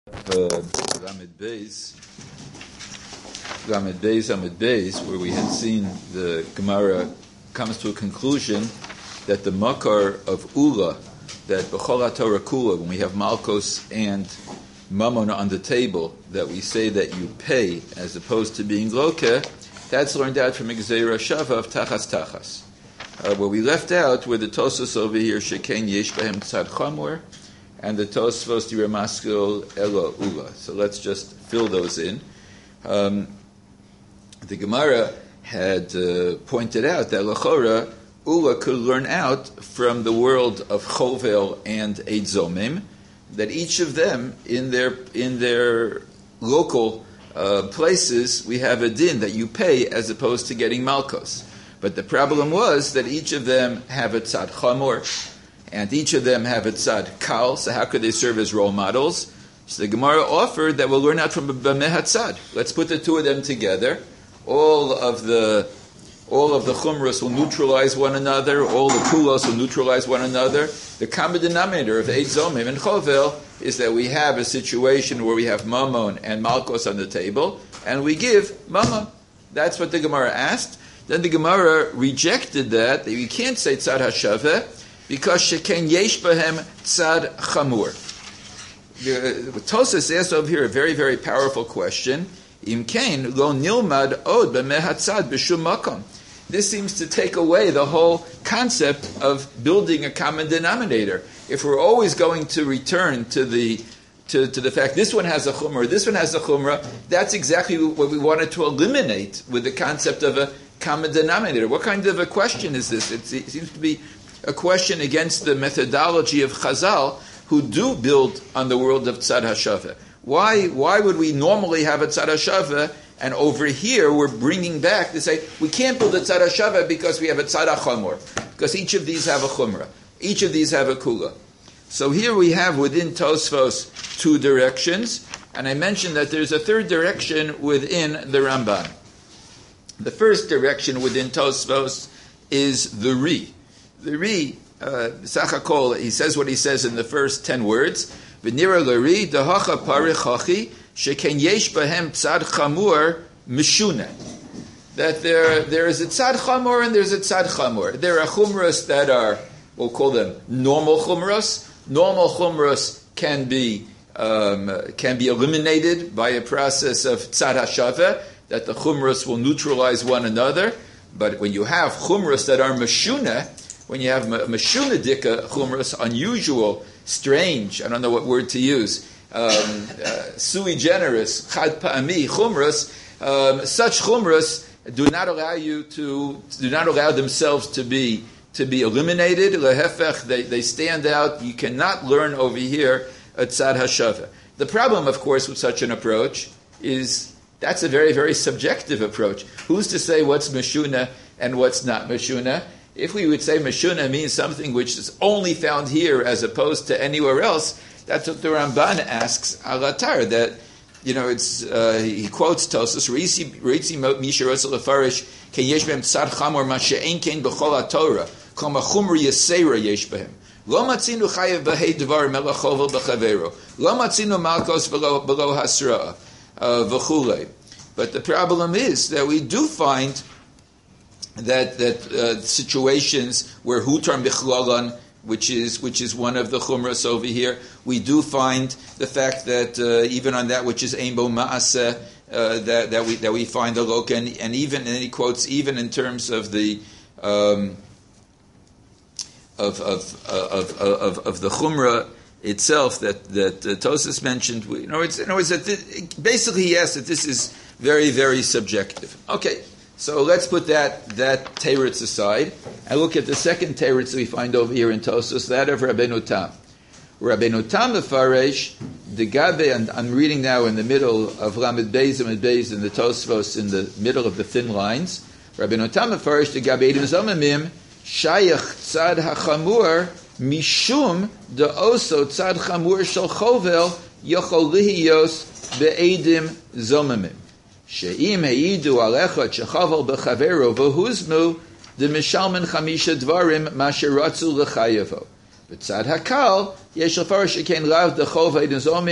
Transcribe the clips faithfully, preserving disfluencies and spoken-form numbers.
uh, Lamed Beis, Lamed Beis, Lamed Beis, where we had seen the Gemara comes to a conclusion that the makar of Ula, that B'chol HaTorah Kula, when we have Malkos and Mammon on the table, that we say that you pay as opposed to being Loke, that's learned out from Gzeira Shava of Tachas Tachas. Uh, what we left out were the Tosfos over here, Sheken Yesh Bahem Tzad Chamor, and the Tosfos Dira Maskil Elo Ula. So let's just fill those in. Um, the Gemara had uh, pointed out that Lachora, Ula could learn out from the world of Chovel and Eid Zomim, that each of them, in their in their local uh, places, we have a din that you pay as opposed to getting Malkos. But the problem was that each of them have a tzad chamor, and each of them have a tzad kal, so how could they serve as role models? So the Gemara offered that we'll learn out from Bameh HaTzad. Let's put the two of them together. All of the all of the chumras will neutralize one another, all the kulos will neutralize one another. The common denominator of Eid Zomim and Chovel is that we have a situation where we have Mammon and Malkos on the table, and we give Mammon. That's what the Gemara asked. Then the Gemara rejected that, that you can't say tzad hashaveh, because sheken yesh bahem tzad chamur. Tosas asked over here a very, very powerful question. Im kain lo nilmad od b'meh hatzad b'shum makom. This seems to take away the whole concept of building a common denominator. If we're always going to return to the to, to the fact this one has a chumrah, this one has a chumrah, that's exactly what we wanted to eliminate with the concept of a common denominator. What kind of a question is this? It seems to be a question against the methodology of Chazal, who do build on the world of tzad hashaveh. Why, why would we normally have a tzad hashaveh, and over here we're bringing back to say we can't build a tzad hashaveh because we have a tzad hachamor, because each of these have a chumrah, each of these have a kula. So here we have within Tosfos two directions, and I mentioned that there's a third direction within the Ramban. The first direction within Tosfos is the Ri. The Ri, uh, Sachakol, he says what he says in the first ten words. V'nira l'Ri dahacha parichachi sheken yesh bahem tzad chamur mishuna. That there there is a tzad chamur and there's a tzad chamur. There are chumras that are, we'll call them normal chumras. Normal chumras can be um, can be eliminated by a process of tzad hashaveh, that the chumras will neutralize one another. But when you have chumras that are meshuna, when you have meshuna dika chumras, unusual, strange, I don't know what word to use, um, uh, sui generis, chad pa'ami chumras, um, such chumras do not allow you to, do not allow themselves to be to be eliminated. Lehefech, they, they stand out. You cannot learn over here a tzad hashaveh. The problem, of course, with such an approach is that's a very, very subjective approach. Who's to say what's meshuna and what's not meshuna? If we would say meshuna means something which is only found here as opposed to anywhere else, that's what the Ramban asks alatar. That, you know, it's uh, he quotes Tosas Reitzi Reitzi Misha Rosel Lefarish Ken Yesh Behem Tzad Chamor Ma She'ein Ken B'Chol HaTorah Kol Machumra Yesera Yesh Behem Lo Matzinu Chayev B'Hei Dvar Melech Chovel B'Chavero Lo Matzinu Malkos Below Below Hasra V'Chulei. But the problem is that we do find that that uh, situations where Hutar Bichlalan, which is which is one of the chumras over here, we do find the fact that uh, even on that which is Eimbo Ma'aseh, uh, that that we that we find the loka, and, and even and he quotes even in terms of the um, of, of, of of of the chumra itself that that uh, Tosas mentioned. You know, it's, in other words, that this, basically he asked that this is very, very subjective. Okay, so let's put that that teretz aside and look at the second teretz that we find over here in Tosas, that of Rabbeinu Tam. Rabbeinu Tam mefaresh the gabe, and I'm reading now in the middle of Lamed Beis and Beis in the Tosfos, in the middle of the thin lines. Rabbeinu Tam mefaresh the gabe edim zomimim shayach tzad hachamur mishum de oso tzad chamur shel chovel yochol lihiyos beedim zomimim. She'im heidu alecha shechavel bechavero v'huzmu the mishalmen chamisha dvarim masheratzu lechayevo. B'tzad hakal yesh lefarish sheken lav dechov edim zomim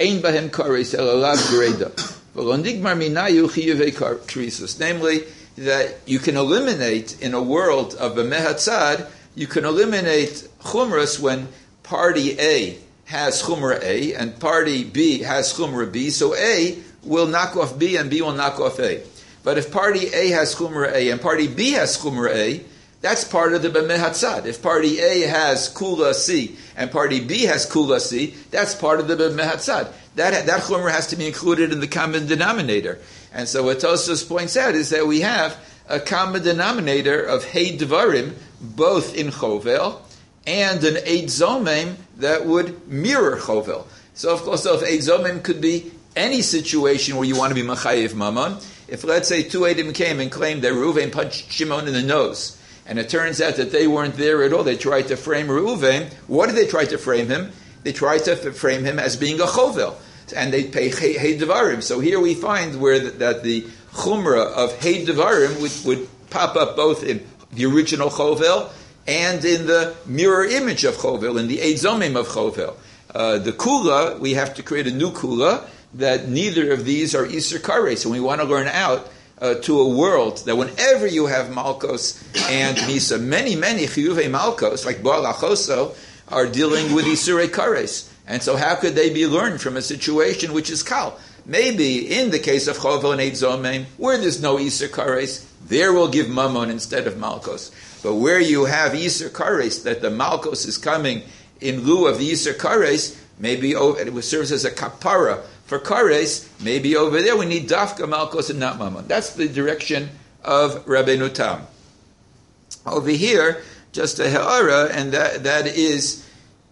ein bahem kares elalav greda. V'lo nigmar minayu chiyuvei krisus. Namely, that you can eliminate in a world of a mehatzad, you can eliminate chumras when party A has chumra A and party B has chumra B, so A will knock off B and B will knock off A. But if party A has chumra A and party B has chumra A, that's part of the b'mehatzad. If party A has kula C and party B has kula C, that's part of the b'mehatzad. That that chumra has to be included in the common denominator. And so what Tosfos points out is that we have a common denominator of hey dvarim, both in chovel, and an eid zomim that would mirror chovel. So of course, so if eid zomim could be any situation where you want to be machayev mammon. If let's say two Eidim came and claimed that Reuven punched Shimon in the nose, and it turns out that they weren't there at all, they tried to frame Reuven. What did they try to frame him? They tried to frame him as being a chovel, and they pay hey devarim. So here we find where the, that the chumrah of hey devarim would, would pop up both in the original chovel and in the mirror image of chovel, in the eid zomim of chovel. Uh, the kula, we have to create a new kula, that neither of these are Isur Kares, and we want to learn out uh, to a world that whenever you have Malkos and Misa, many, many Chiyuvei Malkos, like Baal Achoso, are dealing with Isur Kares. And so how could they be learned from a situation which is Kal? Maybe in the case of Chovel and Eid Zomim, where there's no Isur Kares, there we'll give Mammon instead of Malkos. But where you have Isur Kares, that the Malkos is coming in lieu of the Isur Kares, maybe it serves as a kapara for kares, maybe over there we need dafka malkos and not mammon. That's the direction of Rabbeinu Tam. Over here, just a ha'ara, and that, that is,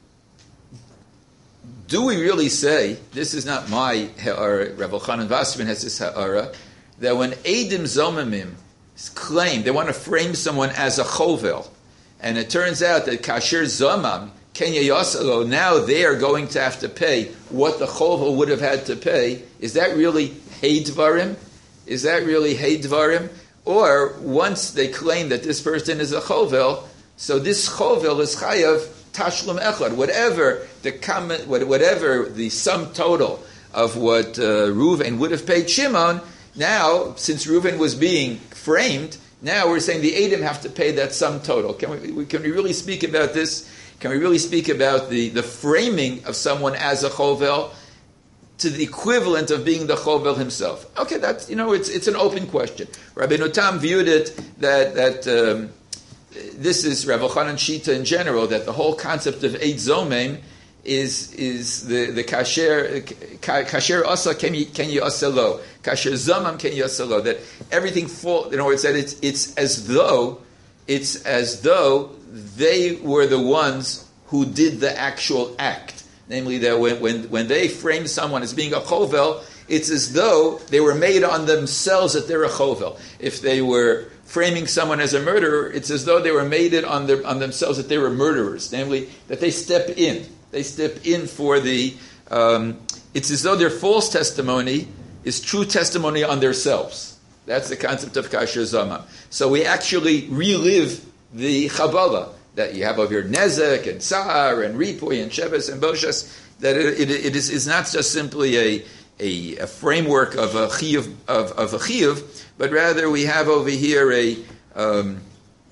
do we really say, this is not my ha'ara, Rav Elchanan Wasserman has this ha'ara, that when Eidim Zomimim claim, they want to frame someone as a chovel, and it turns out that kasher zomam, Kenya Yosalo, now they are going to have to pay what the chovel would have had to pay. Is that really hey dvarim? Is that really hey dvarim? Or once they claim that this person is a chovel, so this chovel is chayav tashlum echad. Whatever the comment, whatever the sum total of what uh, Reuven would have paid Shimon, now since Reuven was being framed, now we're saying the Eidim have to pay that sum total. Can we? Can we really speak about this? Can we really speak about the, the framing of someone as a chovel to the equivalent of being the chovel himself? Okay, that's, you know, it's it's an open question. Rabbeinu Tam viewed it that that um, this is Rav Elchanan Shita in general, that the whole concept of Eid Zomim is is the the kasher kasher asa ken you asa lo, kasher zomam ken you asa lo, that everything fall. In other words, that it's it's as though it's as though they were the ones who did the actual act. Namely, that when, when, when they frame someone as being a chovel, it's as though they were made on themselves that they're a chovel. If they were framing someone as a murderer, it's as though they were made it on, their, on themselves that they were murderers. Namely, that they step in. They step in for the... Um, it's as though their false testimony is true testimony on themselves. That's the concept of kasher zomam. So we actually relive the Chabala that you have over here, Nezek and Tsar and Ripoy and Sheves and Boshas, that it, it, it is, is not just simply a, a, a framework of a chiyuv, of, of a chiyuv, but rather we have over here a, um,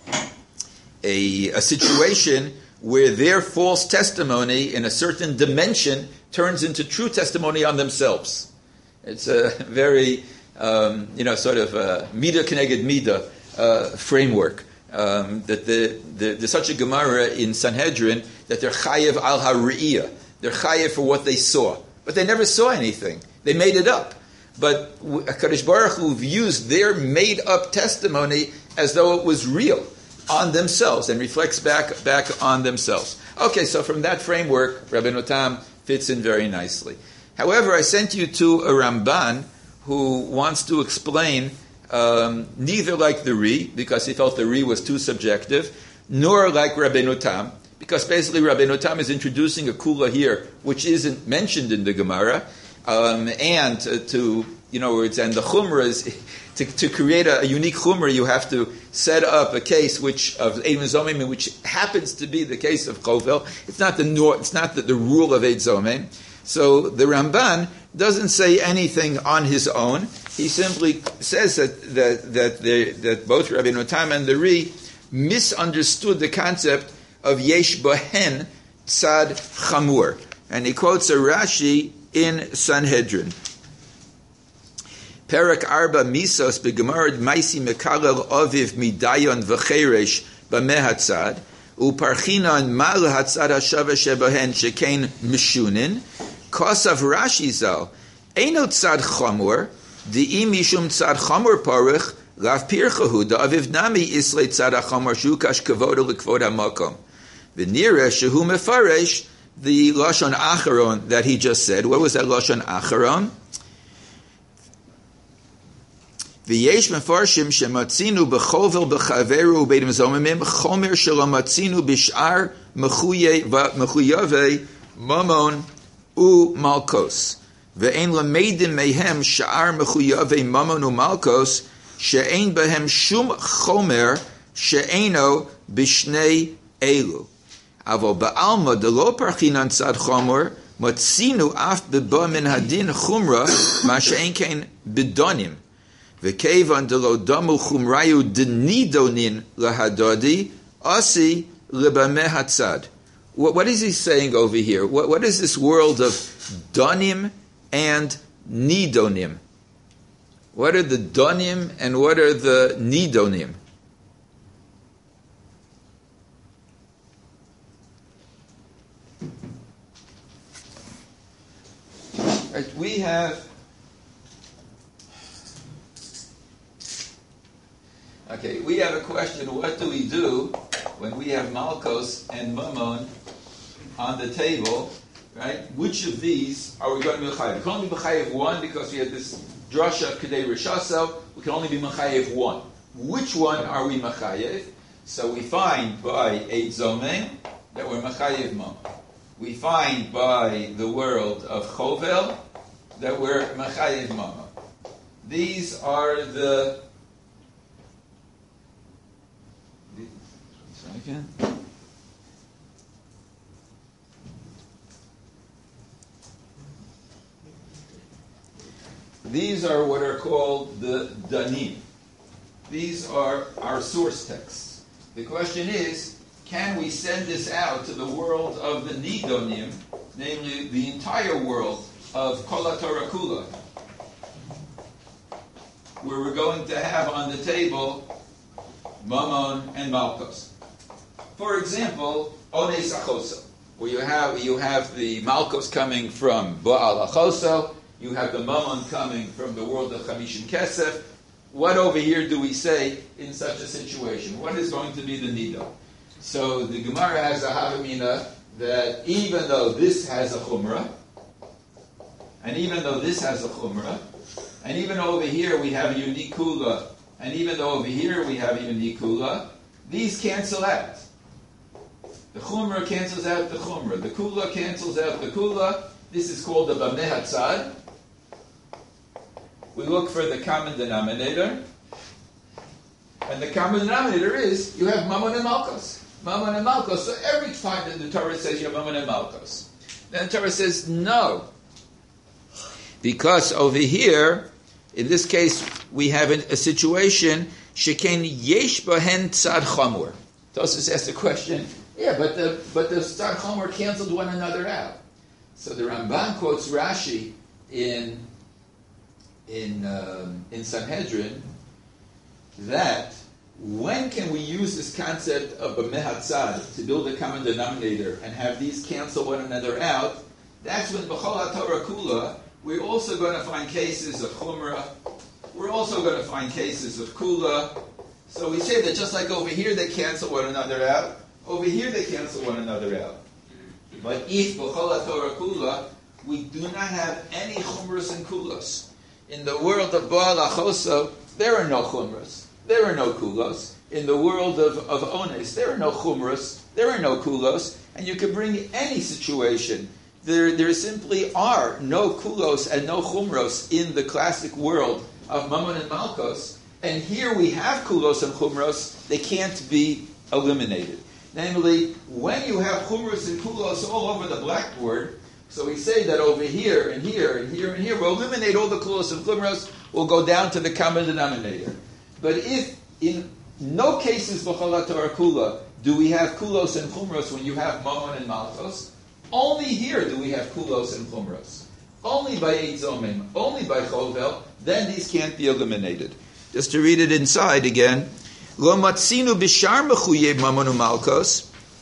a, a situation where their false testimony in a certain dimension turns into true testimony on themselves. It's a very, um, you know, sort of a midah keneged midah uh, framework. Um, that the, the, there's such a Gemara in Sanhedrin that they're chayev al ha're'iyah. They're chayev for what they saw. But they never saw anything. They made it up. But HaKadosh Baruch Hu views their made-up testimony as though it was real on themselves and reflects back, back on themselves. Okay, so from that framework, Rabbeinu Tam fits in very nicely. However, I sent you to a Ramban who wants to explain Um, neither like the Ri, because he felt the Ri was too subjective, nor like Rabbeinu Tam, because basically Rabbeinu Tam is introducing a kula here, which isn't mentioned in the Gemara, um, and uh, to, you know, words, and the chumrah is, to, to create a, a unique chumrah, you have to set up a case which of Eid Zomim, which happens to be the case of chovel. It's not the it's not the, the rule of Eid Zomim. So the Ramban doesn't say anything on his own. He simply says that that that, the, that both Rabbeinu Tam and the Ri misunderstood the concept of yesh bohen tzad chamur, and he quotes a Rashi in Sanhedrin. Perak arba misos begemarad maisi mekalel aviv midayon v'cheresh b'mehatzad uparchinan mal hatzad hashava shebohen shekain mishunin kosav Rashi zal eino tzad chamur di'i mishum tzad chamur parich lav pirchahu da aviv nami islay tzad hachamur shukash kavoda l'kvod hamakom v'nira shehu mefaresh the lashon acharon that he just said. What was that lashon acharon? V'yesh mefarshim shematzinu b'chovel b'chaveru b'eidim zomimim chomer shelamatzinu b'shar mechuyave mamon u malkos ve'ein lameidim mehem shar mechuyave mamon u malkos she'ein behem shum chomer she'eino b'shnei elu aval ba'alma delo parchinan tzad chomer matzinu af b'ba min hadin chumra ma she'ein kein b'donim V'kevan delo damu chumrayu denidonin lahadodi asi lebameh hatzad. What is he saying over here? What, what is this world of donim and nidonim? What are the donim and what are the nidonim? Right, we have Okay, we have a question, what do we do when we have Malkos and Mammon on the table, right? Which of these are we going to be Mechayev? We can only be Mechayev one because we have this drasha Kedei Rishaso, we can only be Mechayev one. Which one are we Mechayev? So we find by Eid Zomeng that we're Mechayev Mammon. We find by the world of Chovel that we're Mechayev Mammon. These are the Again. These are what are called the Danim. These are our source texts. The question is, can we send this out to the world of the Nidonim, namely the entire world of Kol HaTorah Kula, where we're going to have on the table Mammon and Malkos. For example, Ones Achoso, where you have you have the Malkos coming from Baal Achoso, you have the Mammon coming from the world of Chamishim Kesef. What over here do we say in such a situation? What is going to be the Nido? So the Gemara has a Havamina that even though this has a Chumrah, and even though this has a Chumrah, and even over here we have a unique Kula, and even though over here we have a unique Kula, these cancel out. The Chumrah cancels out the Chumrah. The Kula cancels out the Kula. This is called the Bameh Hatzad. We look for the common denominator. And the common denominator is, you have Mammon and Malkos. Mammon and Malkos. So every time that the Torah says you have Mammon and Malkos. Then the Torah says no. Because over here, in this case, we have a situation, Sheken Yesh Bohen Tzad Chamur. Tosfos asked the question, yeah, but the but the Tzad Chomer canceled one another out. So the Ramban quotes Rashi in in um, in Sanhedrin that when can we use this concept of a mehatzad to build a common denominator and have these cancel one another out? That's when b'chol haTorah kula we're also going to find cases of chumrah. We're also going to find cases of kula. So we say that just like over here they cancel one another out. Over here they cancel one another out. But if b'chol haTorah kula, we do not have any chumras and kulas. In the world of Baal Achoso, there are no chumras. There are no kulos. In the world of, of Ones, there are no chumras. There are no kulos. And you can bring any situation. There, there simply are no kulos and no chumros in the classic world of Mammon and Malkos. And here we have kulos and chumros. They can't be eliminated. Namely, when you have chumros and kulos all over the blackboard, So we say that over here and here and here and here, we'll eliminate all the kulos and chumros, we'll go down to the common denominator. But if in no cases b'chol Torah kula do we have kulos and chumros when you have mamon and malchos, only here do we have kulos and chumros. Only by Eid Zomim, only by chovel, then these can't be eliminated. Just to read it inside again, Lo matzinu b'shar mechuyev mamon u'malkos,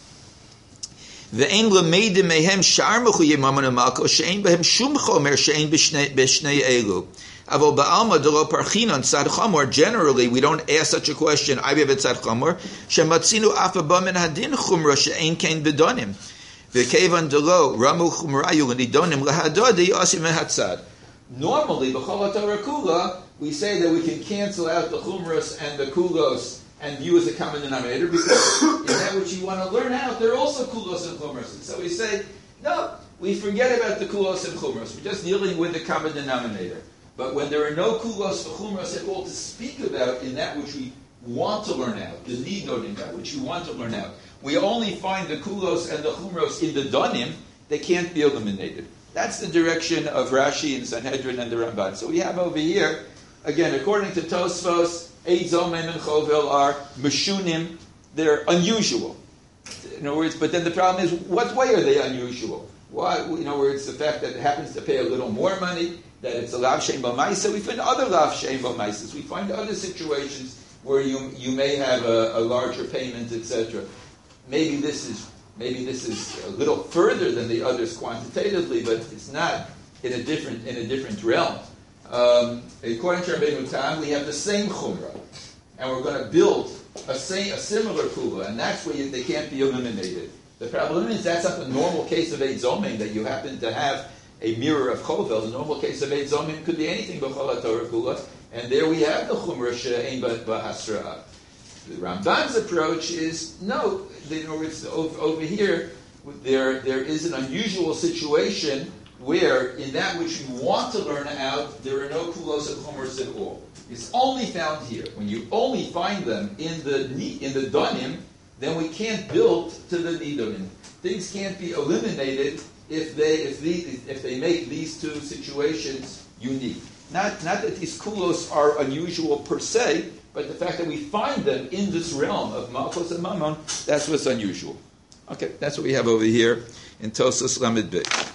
ve'en lemeidim mehem shar mechuyev mamon u'malkos, she'en behem shum chomer she'en b'shnei elu. Avol ba'alma de lo parchinon tzad chamor, generally we don't ask such a question, I have a tzad chamor, she'matzinu afa ba min hadin chumra she'en kein b'donim. Ve'kevan de lo ramu chumrayu l'nidonim l'hadodi osim mehatzad. Normally, b'chol Torah kula, we say that we can cancel out the chumras and the kulos and use a common denominator because in that which you want to learn out, there are also kulos and chumras. And so we say, no, we forget about the kulos and chumras. We're just dealing with the common denominator. But when there are no kulos or chumras at all to speak about in that which we want to learn out, the nidonim, that which you want to learn out, we only find the kulos and the chumros in the donim, they can't be eliminated. That's the direction of Rashi and Sanhedrin and the Ramban. So we have over here, again, according to Tosfos, Eid Zomim and Chovel are meshunim, they're unusual. In other words, but then the problem is, what way are they unusual? Why? In other words, the fact that it happens to pay a little more money, that it's a lav shein b'maisa. We find other lav shein b'maisas. We find other situations where you you may have a, a larger payment, et cetera. Maybe this is maybe this is a little further than the others quantitatively, but it's not in a different in a different realm. Um, according to Rabbeinu Tam, we have the same chumrah, and we're going to build a same a similar kula, and that's where you, they can't be eliminated. The problem is that's not the normal case of Eid Zomim, that you happen to have a mirror of chovel. The normal case of Eid Zomim could be anything b'chol Torah kula, and there we have the chumrah she'ein b'hasra'ah. The Ramban's approach is no. In other words, over, over here, there there is an unusual situation where, in that which you want to learn out, there are no kulos and chumras at all. It's only found here. When you only find them in the in the donim, then we can't build to the nidonim. Things can't be eliminated if they if these if they make these two situations unique. Not not that these kulos are unusual per se, but the fact that we find them in this realm of malchus and mammon, that's what's unusual. Okay, that's what we have over here in Tosas Lamed Beit.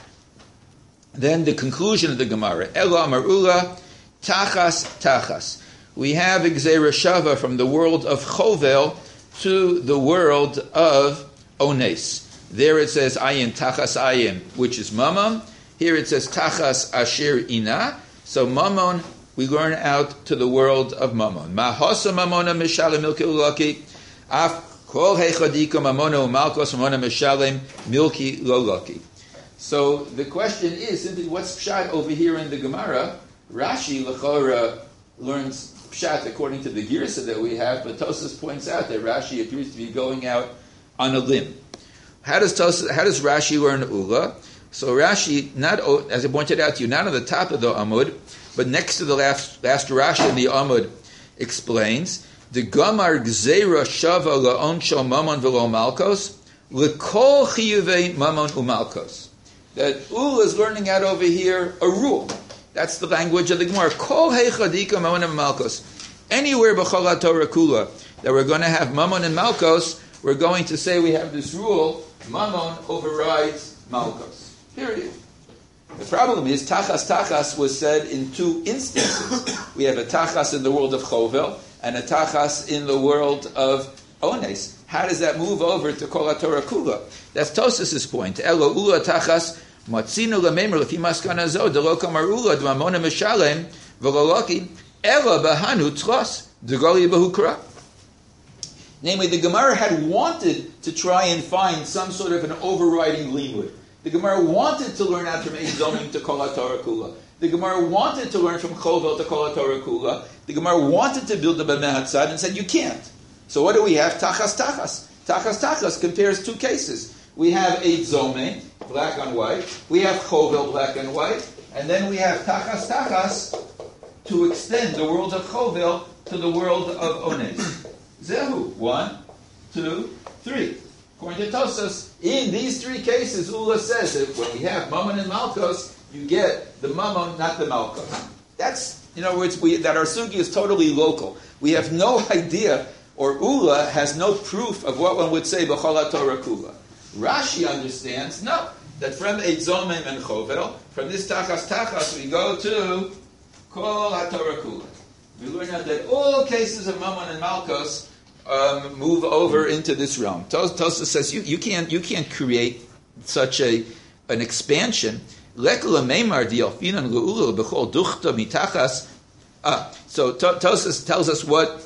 Then the conclusion of the Gemara. Ela Amar Ula, Tachas Tachas. We have Gzeira Shava from the world of Chovel to the world of Ones. There it says Ayin Tachas Ayin, which is Mammon. Here it says Tachas Asher Ina. So Mammon, we learn out to the world of Mammon. Mahasa Mammona Mishalem Milki Lulaki. Af Kol Hechadika Mammona Umalkos Mammona Mishalem Milki Lulaki. So the question is, simply, what's pshat over here in the Gemara? Rashi L'chora learns pshat according to the girsa that we have, but Tosas points out that Rashi appears to be going out on a limb. How does Tosas, how does Rashi learn Ula? So Rashi, not as I pointed out to you, not on the top of the Amud, but next to the last last Rashi in the Amud, explains the Gamar Gzeira Shava La'onsho Mamon V'Lo Malkos L'Kol Chiyuvei Mamon Umalkos. That Ula is learning out over here a rule. That's the language of the Gemara. Kol heichadika mamon and malkos. Anywhere b'chol Torah kula that we're going to have mamon and malkos, we're going to say we have this rule: mamon overrides malkos. Period. The problem is tachas tachas was said in two instances. We have a tachas in the world of chovel and a tachas in the world of ones. How does that move over to kol Torah kula? That's Tosas's point. Elo ula tachas matzinu lememer lefi maskana zo delo kamar ula d'mamona mishalem v'loloki elo bahanu tzros d'goli bahukra. Namely, the Gemara had wanted to try and find some sort of an overriding limud. The Gemara wanted to learn out from Eid Zomim to kol Torah kula. The Gemara wanted to learn from chovel to kol Torah kula. The Gemara wanted to build a b'mehatzad and said you can't. So what do we have? Tachas tachas. Tachas tachas compares two cases. We have Eid Zomim, black on white. We have chovel, black and white. And then we have tachas tachas to extend the world of chovel to the world of ones. Zehu. One, two, three. According to Tosas, in these three cases, Ula says that when we have Mammon and Malkos, you get the Mammon, not the Malkos. That's, in other words, we, that our sugi is totally local. We have no idea, or Ula has no proof of what one would say b'chol haTorah kula. Rashi understands, no, that from Eit Zomim and Chovel, from this Tachas Tachas, we go to Kol haTorah kula. We learn out that all cases of Mammon and Malkos um, move over into this realm. Tosafos says you, you can't you can't create such a an expansion. Lekula Meimar dialfinan leulu b'chol duchta mitachas. Ah, so Tosafos tells us what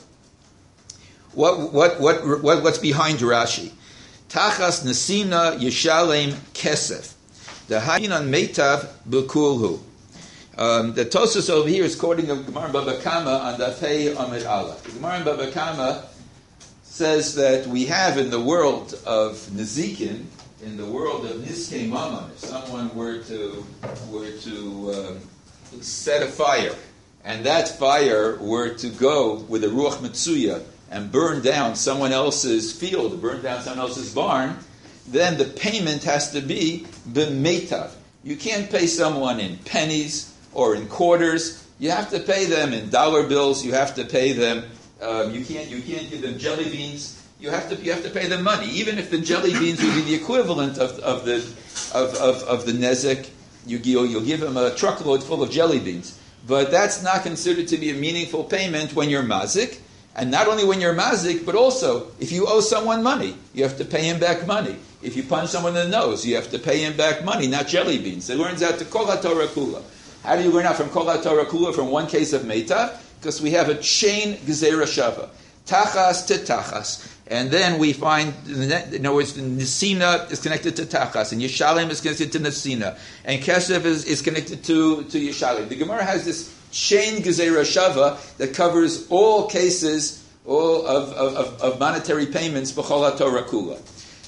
what what what what what's behind Rashi. Tachas nesina yishalem kesef. The hayinan meitav b'kulhu. Um, the Tosafos over here is quoting of Gemara Baba Kama on the Dafei Amid Allah. The Gemara Baba Kama says that we have in the world of Nezikin, in the world of Niskei Mammon, if someone were to were to um, set a fire, and that fire were to go with a Ruach Mitsuya and burn down someone else's field, burn down someone else's barn, then the payment has to be b'meitav. You can't pay someone in pennies or in quarters. You have to pay them in dollar bills. You have to pay them. Um, you can't. You can't give them jelly beans. You have to. You have to pay them money, even if the jelly beans would be the equivalent of, of the of, of, of the nezek. You you'll, you'll give them a truckload full of jelly beans, but that's not considered to be a meaningful payment when you're mazik. And not only when you're mazik, but also if you owe someone money, you have to pay him back money. If you punch someone in the nose, you have to pay him back money, not jelly beans. It learns out to Kol HaTorah Kula. How do you learn out from Kol HaTorah Kula from one case of Meitav? Because we have a chain Gezerah Shava. Tachas to Tachas. And then we find, in other words, the Nesina is connected to Tachas, and Yeshalem is connected to Nesina, and Kesef is, is connected to, to Yeshalem. The Gemara has this chain Gezerah Shava that covers all cases all of, of, of monetary payments b'chol haTorah kula.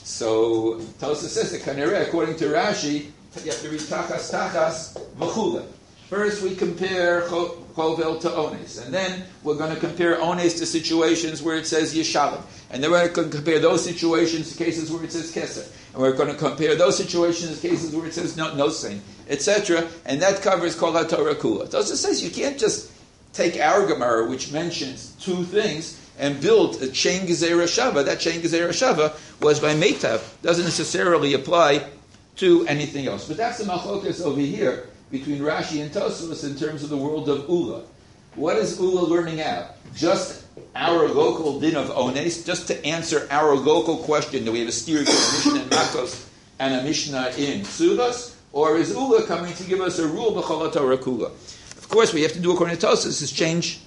So Tosafos says that Kanere, according to Rashi, you have to read Tachas Tachas v'chula. First we compare Chovel to Ones, and then we're going to compare Ones to situations where it says Yeshalem, and then we're going to compare those situations to cases where it says Kesef, and we're going to compare those situations to cases where it says no, no sin, et cetera. And that covers Kol HaTorah Kula. Tosafos says you can't just take our Gemara, which mentions two things, and build a chain Gezerah Shava. That chain Gezerah Shava was by Meitav. Doesn't necessarily apply to anything else. But that's the machlokas over here between Rashi and Tosafos in terms of the world of Ula. What is Ula learning out? Just our local din of Ones, just to answer our local question that we have a steer Mishnah in Makos and a Mishnah in Ksuvos, or is Ula coming to give us a rule b'chol haTorah kula? Of course, we have to do according to Tosafos is change.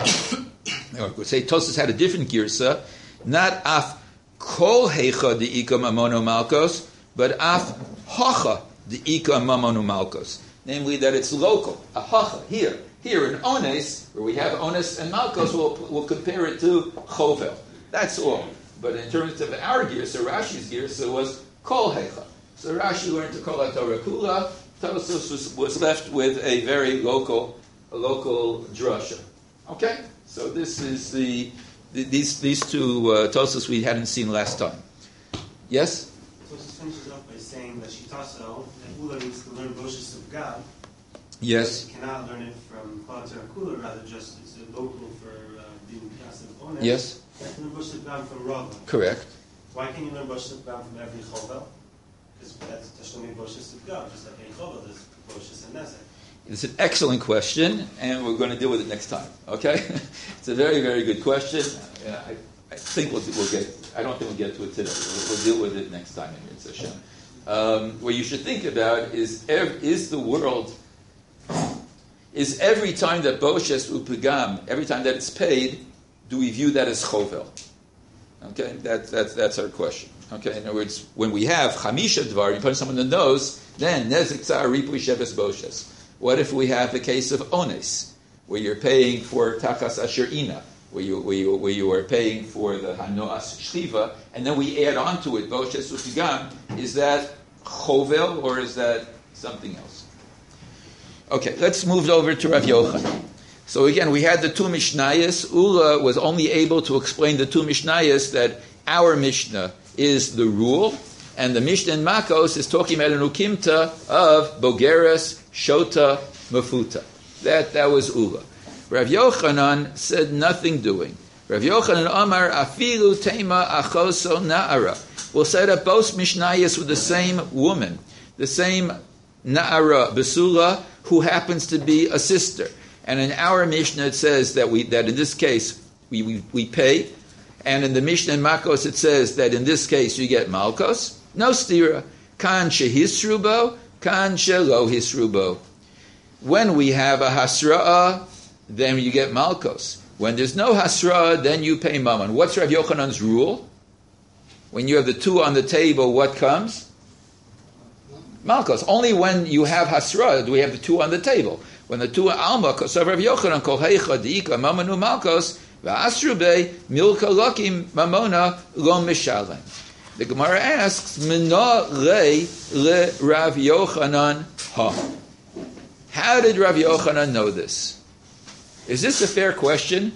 Or we say Tosafos had a different girsa, not af kol heicha the ika mamono malkos, but af hacha the ika mamono malkos. Namely, that it's local, a hacha, here. Here in Ones, where we have Ones and Malkos, we'll, we'll compare it to Chovel. That's all. But in terms of our girsa, Rashi's girsa was kol heicha. So Rashi learned to Kol HaTorah Kula. Tosafos was, was left with a very local, a local drasha. Okay? So this is the, the these these two uh, Tosafos we hadn't seen last time. Yes? Tosafos finishes off by saying that Shitaso, that Ula needs to learn Boshas of God. Yes. But you cannot learn it from Kol HaTorah Kula, rather just it's a local for uh, being Yasef Ones. Yes. You can learn Boshas of God from Rava. Correct. Why can't you learn Boshas of God from every Chovel? Because that's Tashlumi Boshas of God, just like any Chovel, there's Boshas and Nezek. It's an excellent question, and we're going to deal with it next time. Okay, it's a very, very good question. Uh, I, I think we'll, we'll get. I don't think we'll get to it today. We'll, we'll deal with it next time in Yitzhak Hashem. Um, what you should think about is: is the world, is every time that Boshes upigam, every time that it's paid, do we view that as chovel? Okay, that, that, that's our question. Okay, in other words, when we have chamisha dvar, you punch someone in the nose, then nezik tzar ripui sheves Boshes. What if we have the case of Ones, where you're paying for Tachas Asher Ina, where you, where you, where you are paying for the Hanoas Shchiva, and then we add on to it Boshes Upigam? Is that Chovel, or is that something else? Okay, let's move over to Rav Yochanan. So again, we had the two Mishnayos. Ula was only able to explain the two Mishnayos that our Mishnah is the rule, And the Mishnah in Makos is talking about an ukimta of Bogeres, Shota, Mafuta. That, that was Ula. Rav Yochanan said nothing doing. Rav Yochanan Amar Afilu Tema Achoso Na'ara. We'll set up both Mishnayos with the same woman, the same Na'ara Besula, who happens to be a sister. And in our Mishnah it says that we that in this case we, we, we pay, and in the Mishnah in Makos it says that in this case you get Malkos. No stira. Kan shehisrubo, kan shelo hisrubo. When we have a hasra'ah, then you get Malkos. When there's no hasra'ah, then you pay Mammon. What's Rav Yochanan's rule? When you have the two on the table, what comes? Malkos. Only when you have hasra'ah do we have the two on the table. When the two are alma, so Rav Yochanan kol heicha diika mamonu Malkos va'asrube milka lokim mamona lo mishalem. The Gemara asks, Mina le le Rav Yochanan ha. How did Rav Yochanan know this? Is this a fair question?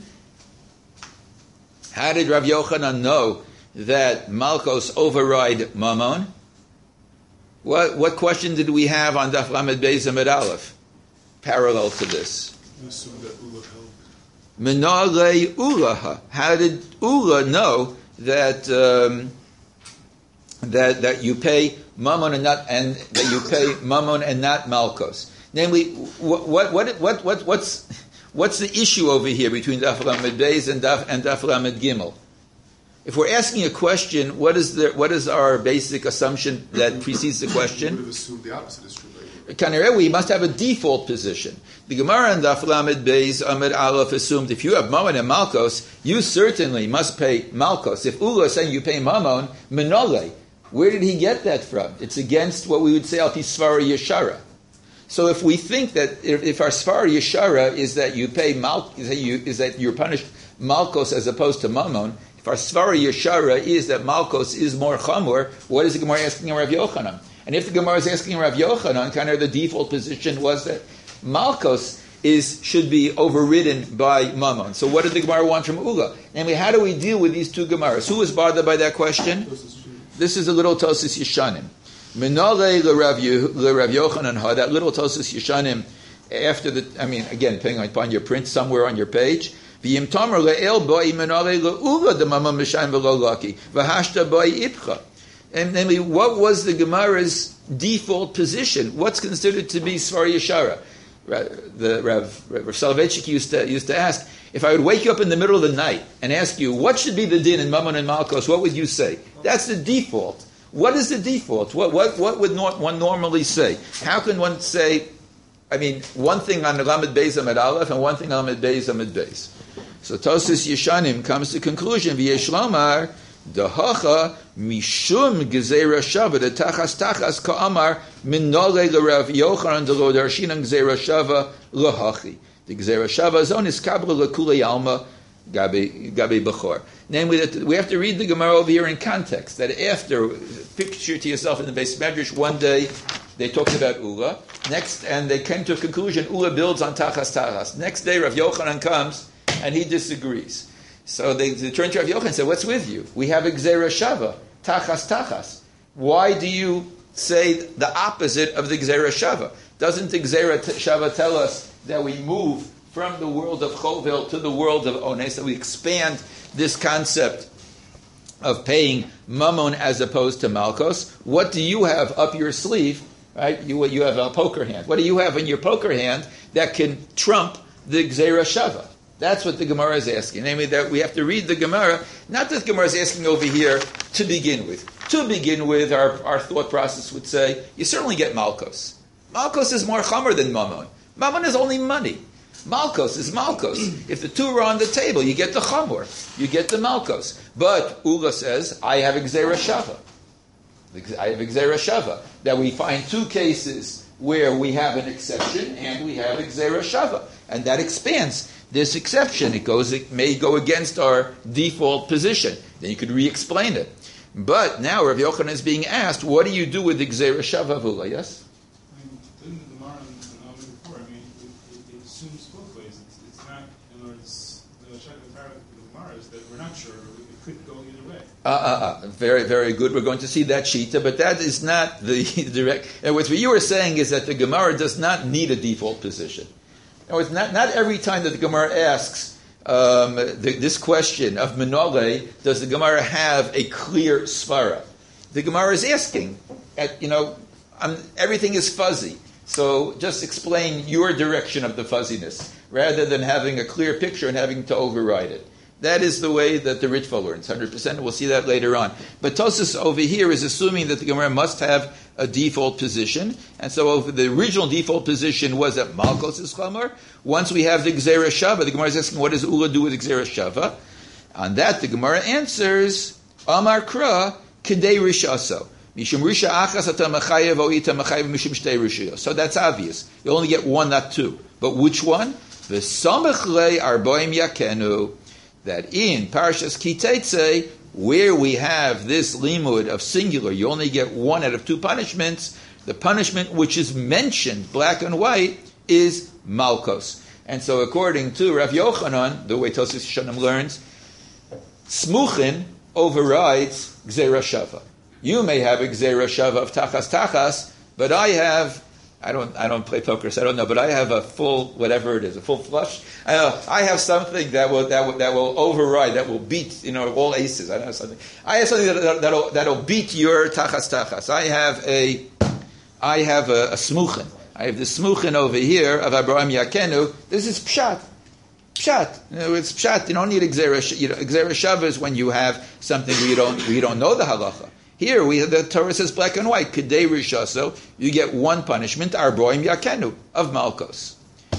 How did Rav Yochanan know that Malkos override Mammon? What what question did we have on Daf Lamed Beis Amud Aleph? Parallel to this. Mina le Ulaha. How did Ula know that um, that that you pay Mammon and not and that you pay Mammon and not Malkos? Namely, what what what what, what what's what's the issue over here between Daf Lamed Beis and Daf and Daf Lamed Gimel? If we're asking a question, what is the what is our basic assumption that precedes the question? We would have assumed the opposite is true. Kanere, we must have a default position. The Gemara and Daf Lamed Beis Amud Aleph assumed if you have Mammon and Malkos, you certainly must pay Malkos. If Ula is saying you pay Mammon, Menole, where did he get that from? It's against what we would say al pi Svara Yeshara. So if we think that if, if our Svara Yeshara is that you pay Mal, is that, you, is that you're punished Malkos as opposed to Mammon, if our Svara Yeshara is that Malkos is more Chamor, what is the Gemara asking Rav Yochanan? And if the Gemara is asking Rav Yochanan, kind of the default position was that Malkos is should be overridden by Mammon. So what did the Gemara want from Ula? Namely, how do we deal with these two Gemaras? Who was bothered by that question? This is a little Tosis Yeshanim. Menale l'Rav Yochanan ha, that little Tosis Yeshanim, after the, I mean, again, depending upon your print, somewhere on your page, V'yim tomer le'el boi menale l'Ula de Mammon Mishayim v'lo laki, v'hashta boi ipcha. And namely, what was the Gemara's default position? What's considered to be Svar Yeshara? The Rav, Rav Soloveitchik used to used to ask, if I would wake you up in the middle of the night and ask you, what should be the din in Mammon and Malkos, what would you say? That's the default. What is the default? What what what would not, one normally say? How can one say, I mean, one thing on Lamed Beis Amud Aleph and one thing on Lamed Beis Amud Beis. So Tosis Yeshanim comes to conclusion, V'yesh lomar, Dahacha mishum gezeira shava de tachas tachas ka'amar min nole l'Rav Yochanan de lo darshinan gezeira shava lahachi. The gezeira shava zon is kabla l'kulei alma gabe gabe bechor. Namely, that we have to read the Gemara over here in context. That after, picture to yourself in the Beis Medrash, one day they talked about Ula. Next, and they came to a conclusion. Ula builds on tachas tachas. Next day, Rav Yochanan comes and he disagrees. So they, they turned to Rav Yochanan and said, what's with you? We have Gzeira Shava, Tachas Tachas. Why do you say the opposite of the Gzeira Shava? Doesn't the Gzeira Shava tell us that we move from the world of Chovel to the world of Ones, that we expand this concept of paying Mammon as opposed to Malkos? What do you have up your sleeve? Right? You, you have a poker hand. What do you have in your poker hand that can trump the Gzeira Shava? That's what the Gemara is asking. Namely, that we have to read the Gemara, not that the Gemara is asking over here to begin with. To begin with, our, our thought process would say, you certainly get Malkos. Malkos is more Chomer than Mammon. Mammon is only money. Malkos is Malkos. If the two are on the table, you get the Chomer. You get the Malkos. But Ula says, I have Gzeira Shava. I have Gzeira Shava. That we find two cases where we have an exception and we have Gzeira Shava. And that expands this exception. It goes. It may go against our default position. Then you could re-explain it. But now Rav Yochanan is being asked, what do you do with the Gzeira Shava Vula? Yes? I mean, didn't the Gemara and before, I mean, it, it, it assumes both ways. It's, it's not, in other words, the Shach and Tara with the Gemara is that we're not sure. It could go either way. Uh, uh, uh, very, very good. We're going to see that shita, but that is not the direct. And what you were saying is that the Gemara does not need a default position. In other words, not, not every time that the Gemara asks um, the, this question of Menole, does the Gemara have a clear svara. The Gemara is asking, at, you know, um, everything is fuzzy. So just explain your direction of the fuzziness, rather than having a clear picture and having to override it. That is the way that the Ritva learns, one hundred percent. We'll see that later on. But Tosfos over here is assuming that the Gemara must have a default position. And so over the original default position was that Malkos is Chomer. Once we have the Gzera Shava, the Gemara is asking, what does Ula do with the Gzera Shava? On that, the Gemara answers, Amar Kra, Kedei Rishaso. Mishum Risha Achas Ata Mechayev O Ita Mechayev Mishum Shtei Rishayos. So that's obvious. You only get one, not two. But which one? V'samech lei arboim yakenu. That in Parashas Ki Teitzei, where we have this limud of singular, you only get one out of two punishments. The punishment which is mentioned, black and white, is Malkos. And so according to Rav Yochanan, the way Tosfos Yeshanim learns, Smuchin overrides Gzera Shava. You may have a Gzera Shava of Tachas Tachas, but I have, I don't I don't play poker, so I don't know, but I have a full, whatever it is, a full flush. I know, I have something that will that will, that will override, that will beat, you know, all aces. I don't have something. I have something that, that'll, that'll beat your Tachas Tachas. I have a, I have a, a Smuchin. I have the Smuchin over here of Abraham Yakenu. This is Pshat. Pshat. You know, it's Pshat. You don't need Gzera, you know, Gzera Shava is when you have something where you don't, where you don't know the halacha. Here, we the Torah says black and white. Kedei rishaso, you get one punishment. Arboim yakenu of Malkos.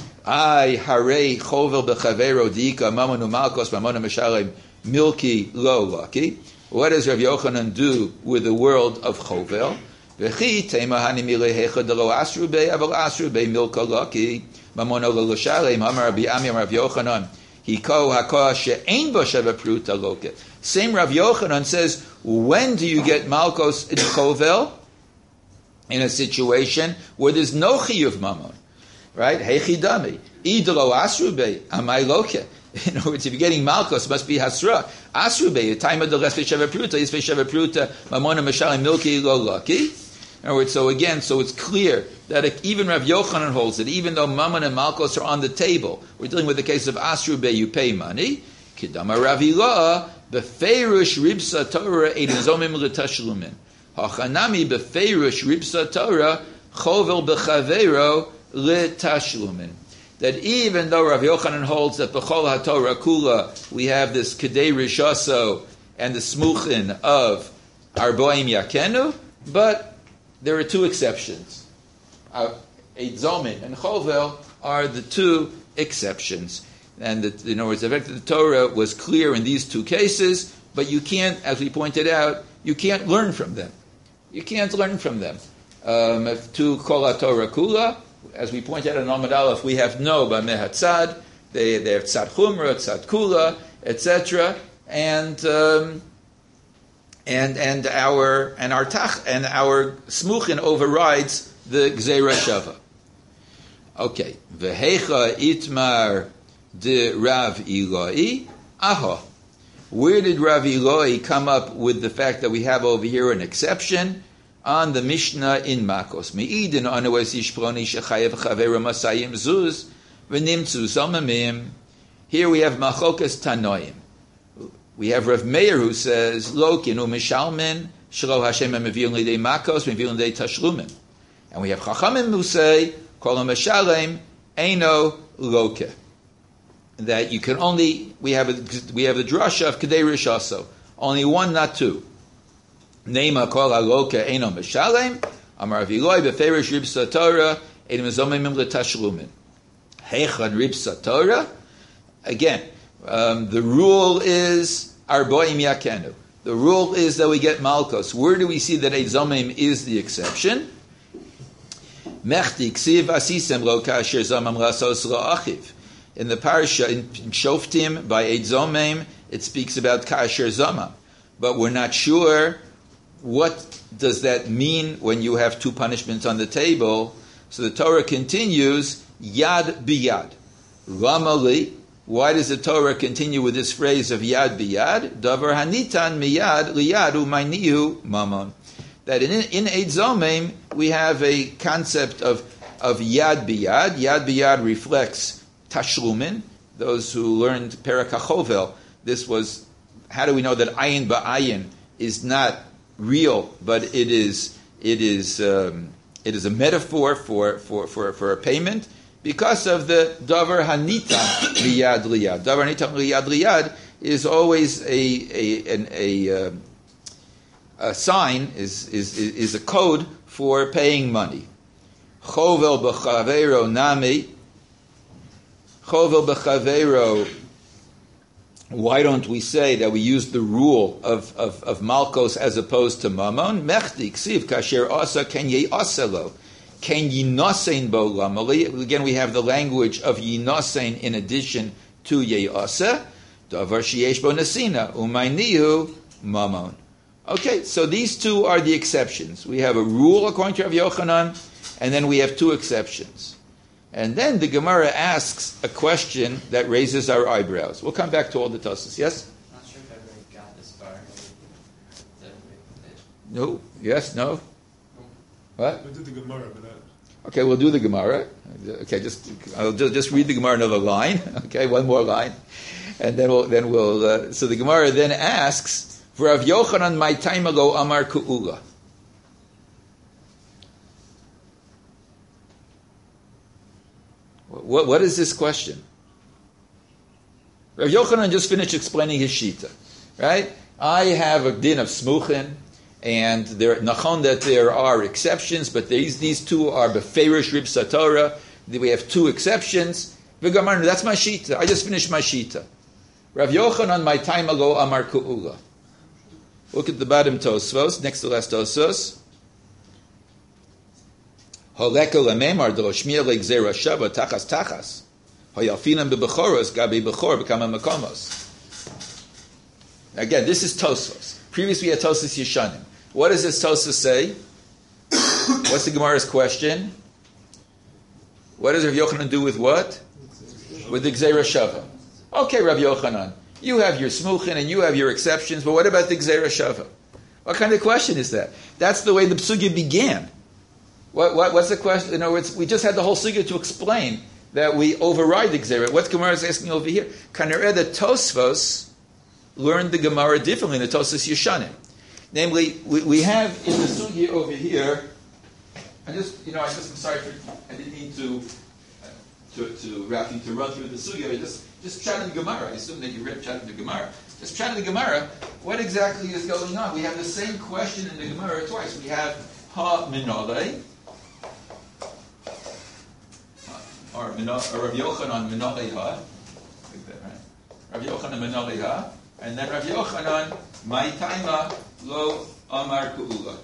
Ay harei chovel bechavero dika mamonu Malkos mamonu meshalem milki lo lucky. What does Rav Yochanan do with the world of chovel? V'chi tema hanimile hecha delo asru be aval asru be milka lucky mamono lo shalem amar Rabbi Ami Rav Yochanan. Hiko hakoah she'ein bo sheva pruta loke. Same Rav Yochanan says, when do you get Malkos in Chovel? In a situation where there's no chiyuv mamon, right? Hechidami, idlo asrube, amai loke. In other words, if you're getting Malkos, it must be hasra. Asrube, time of the rest sheva pruta, is sheva pruta, mamona mashalim milki lo lucky. In other words, so again, so it's clear that even Rav Yochanan holds that even though Mammon and Malkos are on the table, we're dealing with the case of Asrube, you pay money. Kidama Ravila, Befeirush Ribsa Torah, Eidin Zomim L'Tashlumin. Hachanami Befeirush Ribsa Torah, Chovel Bechavero L'Tashlumin. That even though Rav Yochanan holds that B'chol HaTorah Kula, we have this Kedei Rishaso and the Smuchin of Arboim Yakenu, but there are two exceptions. Uh, Eid Zomin and Chovel are the two exceptions. And the, in other words, the fact that the Torah was clear in these two cases, but you can't, as we pointed out, you can't learn from them. You can't learn from them. Um, if to Kol HaTorah Kula, as we pointed out in Amud Aleph, we have no Bameh Hatzad, they, they have Tzad Chumra, Tzad Kula, et cetera. And um, and and our and our tach and our smuchin overrides the Gzeira Shava. Okay, Vehecha Itmar de Rav Eloi Aha. Where did Rav Eloi come up with the fact that we have over here an exception on the Mishnah in Makos? Me'idin anawes yishproni shechayev chaveru masayim zuz v'nimtzu zamamim. Here we have Machokas Tanoim. We have Rav Meir who says, Lo kinu mishalmin shelo Hashem mevi'un lidei Makos mevi'un lidei Tashlumin. And we have Chachamim who say, Kol mishalem eino loke. That you can only, we have a, we have the drasha of Kedei Rishaso. Only one, not two. Neima kol aloke eino mishalem, amar Rav Eloi beferish ribsa Torah, edim zomimim l'tashlumin. Heichad ribsa Torah. Again, um, the rule is arboim yakenu. The rule is that we get malkos. Where do we see that Eid Zomim is the exception? Mechti ksiv asisem lo kasher zomam rasos lo achiv. In the parasha in Shoftim by Eid Zomim, it speaks about kasher zomam, but we're not sure what does that mean when you have two punishments on the table. So the Torah continues yad biyad, ramali Why does the Torah continue with this phrase of yad biyad? Davar hanitan miyad liyad umaynihu mamon. That in in Eid Zomim we have a concept of of yad biyad. Yad biyad reflects tashlumin. Those who learned Perek HaChovel, this was, how do we know that ayin ba'ayin is not real, but it is it is um, it is a metaphor for, for, for, for a payment? Because of the davar hanitan liyad liyad. Davar hanitan liyad liyad is always a a an, a, uh, a sign, is, is is a code for paying money. Chovel b'chavero nami. Chovel b'chavero. Why don't we say that we use the rule of, of, of Malkos as opposed to Mammon? Mechti ksiv kasher asa ken ye aselo. Ken yinosein bo lamali. Again, we have the language of yinosein in addition to ye asa. Davar sheyesh bo nasina. Umaynihu Mammon. Okay, so these two are the exceptions. We have a rule according to Rav Yochanan, and then we have two exceptions. And then the Gemara asks a question that raises our eyebrows. We'll come back to all the Tosas. Yes? I'm not sure if I ever got this far. No? Yes? No? What? We'll do the Gemara, but that. Okay, we'll do the Gemara. Okay, just I'll just, just read the Gemara another line. Okay, one more line, and then we'll then we'll. Uh, so the Gemara then asks, "For Rav Yochanan, my time ago, Amar Ku'ula." What, what is this question? Rav Yochanan just finished explaining his shita, right? I have a din of smuchin, and there nachon that there are exceptions, but these these two are beferish rib satora. We have two exceptions. V'gamarnu, that's my shita. I just finished my shita. Rav Yochanan, my time ago, Amar Ku'ula. Look at the bottom Tosfos, next to last Tosfos. Holeka lememar d'loshmir le'gzera shava tachas tachas. Hoyalfinam bebechoros gabi bechor b'kama makomos. Again, this is Tosfos. Previously we had Tosfos Yeshanim. What does this Tosfos say? What's the Gemara's question? What does Rav Yochanan do with what? With the gzera shava. Okay, Rav Yochanan, you have your smuchin and you have your exceptions, but what about the gzera shava? What kind of question is that? That's the way the psugya began. What, what, what's the question? In other words, we just had the whole sugya to explain that we override the Gzera. What Gemara is asking over here? Kanareh, the Tosfos learned the Gemara differently in the Tosfos Yeshanim. Namely, we, we have in the sugya over here, I just, you know, I just, I'm sorry, for, I didn't mean to, uh, to, to, Rafi, to run through the sugya, but just, just chatting the Gemara. I assume that you read chatting the Gemara. Just chatting the Gemara, what exactly is going on? We have the same question in the Gemara twice. We have Ha Minolei, or Rav Yochanan Minolei, Rav Yochanan Minolei, and then Rav Yochanan My Taima Lo Amar Ku'ula.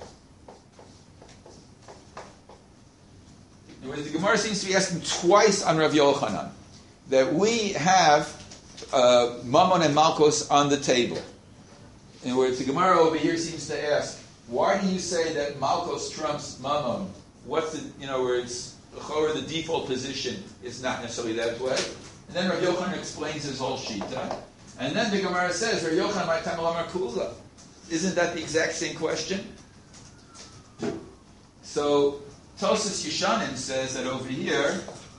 In other words, the Gemara seems to be asking twice on Rav Yochanan that we have uh, Mammon and Malkos on the table. In other words, the Gemara over here seems to ask, why do you say that Malkos trumps Mammon? What's the, in other words, the default position is not necessarily that way. And then Rav Yochanan explains his whole shita. And then the Gemara says, Rav Yochanan my time Amar Ku'ula. Isn't that the exact same question? So Tosfos Yeshanim says that over here,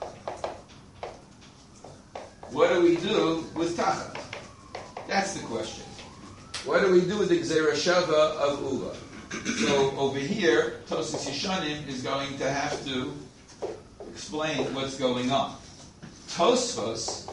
what do we do with Tachat? That's the question. What do we do with the Gzera Shava of Ula? So over here, Tosfos Yeshanim is going to have to explain what's going on. Tosfos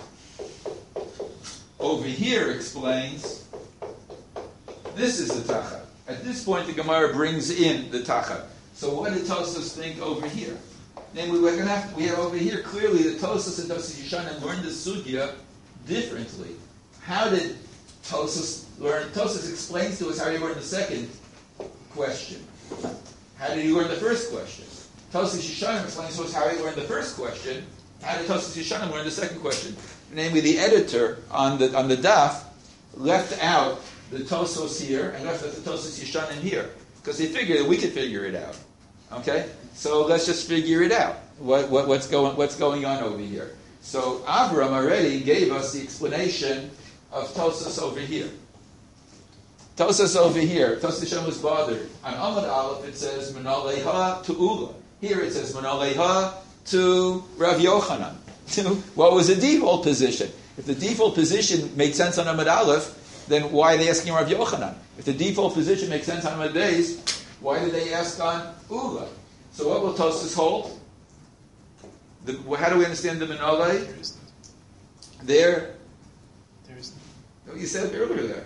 over here explains this is the Tachat. At this point, the Gemara brings in the Tachat. So what did Tosfos think over here? Namely, we're going to have to, we have over here clearly that Tosfos and Tosfos Yeshanim learned the sugya differently. How did Tosfos learn? Tosfos explains to us how he learned the second question. How did he learn the first question? Tosfos Yeshanim explains to us how he learned the first question. How did Tosfos Yeshanim learn the second question? Namely, the editor on the on the daf left out the Tosfos here and left out the Tosfos Yeshanim here because he figured that we could figure it out. Okay, so let's just figure it out. What, what what's going what's going on over here? So Avram already gave us the explanation of Tosas over here. Tosas over here, Tosas Shem was bothered. On Amud Aleph it says Menaleha to Ula. Here it says Menaleha to Rav Yochanan. To what was the default position? If the default position made sense on Amud Aleph, then why are they asking Rav Yochanan? If the default position makes sense on Amud Beis, why did they ask on Ula? So what will Tosas hold? The, how do we understand the Menalei? There is There. There is No, you said it earlier there.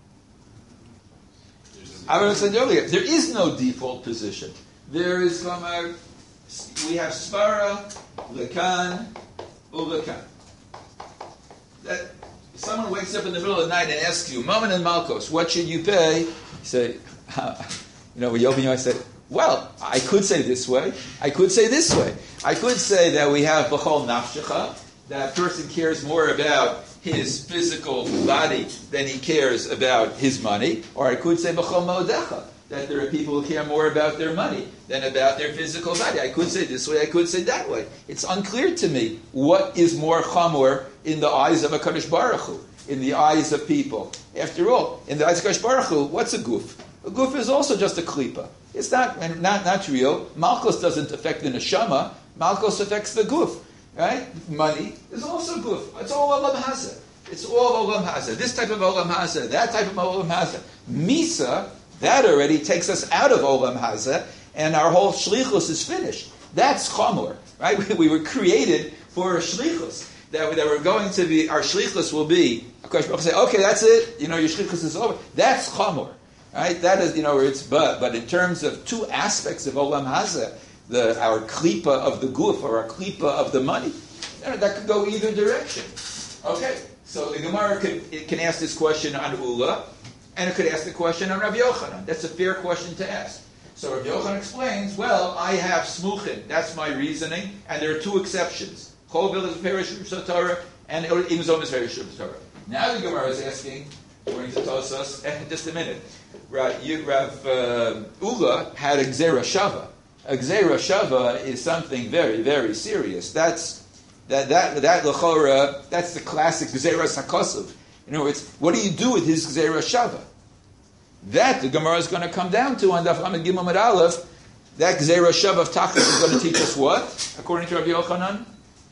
there's I said earlier, there is no default position. There is Kamar, we have Spara, Lekan, Ulekan. That if someone wakes up in the middle of the night and asks you, Mammon and Malkos, what should you pay? You say, you know, when you open your eyes, say, well, I could say this way. I could say this way. I could say that we have B'chol Nafshecha, that person cares more about his physical body than he cares about his money. Or I could say B'chol Modecha, that there are people who care more about their money than about their physical body. I could say this way, I could say that way. It's unclear to me what is more chamor in the eyes of a Kadosh Baruch Hu, in the eyes of people. After all, in the eyes of Kadosh Baruch Hu, what's a guf? A guf is also just a klipa. It's not not not real. Malchus doesn't affect the neshama. Malchus affects the guf. Right? Money is also guf. It's all olam hazeh. It's all olam hazeh. This type of olam hazeh, that type of olam hazeh. Misa, that already takes us out of olam hazeh, and our whole shlichus is finished. That's chamor, right? We, we were created for a shlichus. That, that we're going to be, our shlichus will be, of course, we'll say, okay, that's it, you know, your shlichus is over. That's chamor. Right? That is, you know, where it's but. But in terms of two aspects of olam hazeh, the our klipa of the guf or our klipa of the money, you know, that could go either direction. Okay, so the Gemara can, it can ask this question on Ula, and it could ask the question on Rav Yochanan. That's a fair question to ask. So Rav Yochanan explains, well, I have smuchin. That's my reasoning, and there are two exceptions. Chovil is perish Torah, and imzom is perish Torah. Now the Gemara is asking, according to Tosas, eh, just a minute. Rav, Rav uh, Ula had a Gzera Shava. A Gzera Shava is something very, very serious. That's that that that Lechora. That's the classic Gzera Sakosov. In other words, what do you do with his Gzera Shava? That the Gemara is going to come down to on Daf Lamed Gimel Amud Aleph. That Gzera Shava of Tachlis is going to teach us what, according to Rabbi Yochanan?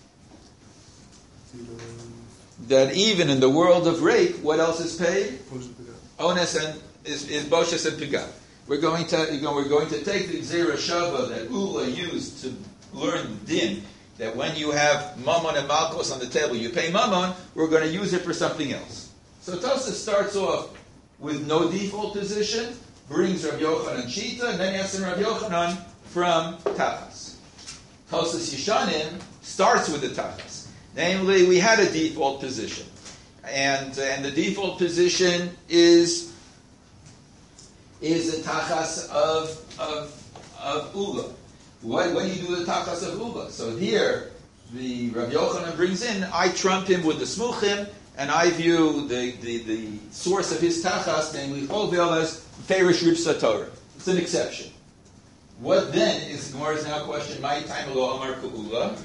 That even in the world of rape, what else is paid? Ones and is, is Boshes and Pigat. We're going to you know, we're going to take the Gzera Shava that Ula used to learn din, that when you have Mammon and Malchus on the table, you pay Mammon, we're going to use it for something else. So Tosas starts off with no default position, brings Rav Yochanan Shita, and then asks Rav Yochanan from Tachas. Tosas Yishanim starts with the Tachas. Namely, we had a default position. And, and the default position is is the tachas of of of Ula. What, when do you do the tachas of Ula? So here, the Rav Yochanan brings in, I trump him with the smuchim, and I view the, the, the source of his tachas, namely Chovil, as Ferish Ripsa Torah. It's an exception. What then is the Gemara's now question? My time alo Amar Ula.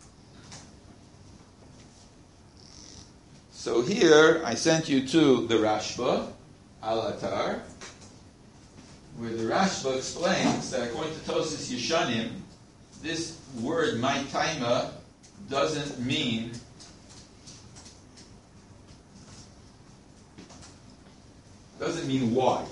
So here I sent you to the Rashba al Atar, where the Rashba explains that according to Tosas Yishanim, this word my taima doesn't mean doesn't mean why.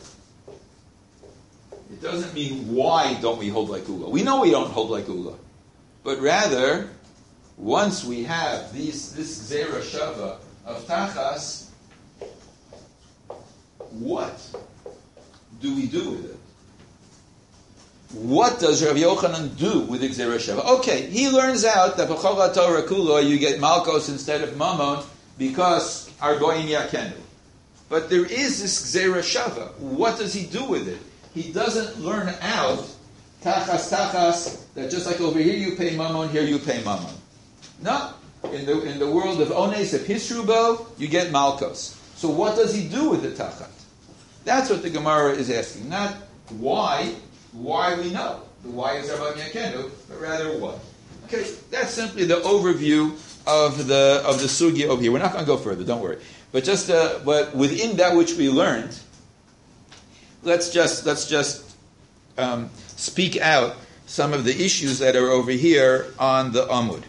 It doesn't mean why don't we hold like Ula. We know we don't hold like Ula, but rather once we have these this Gzera Shava of Tachas, what do we do with it? What does Rav Yochanan do with Gzera Shava? Okay, he learns out that B'chol Torah Kula you get Malkos instead of Mammon because Arboim Yakenu. But there is this Gzera Shava. What does he do with it? He doesn't learn out Tachas Tachas that just like over here you pay Mammon, here you pay Mammon. No. In the in the world of Ones of Hisrubo, you get Malkos. So what does he do with the Tachat? That's what the Gemara is asking. Not why, why we know. The why is Rabbi Yakenu, but rather what. Okay, that's simply the overview of the of the sugya over here. We're not going to go further. Don't worry. But just uh, but within that which we learned, let's just let's just um, speak out some of the issues that are over here on the Amud.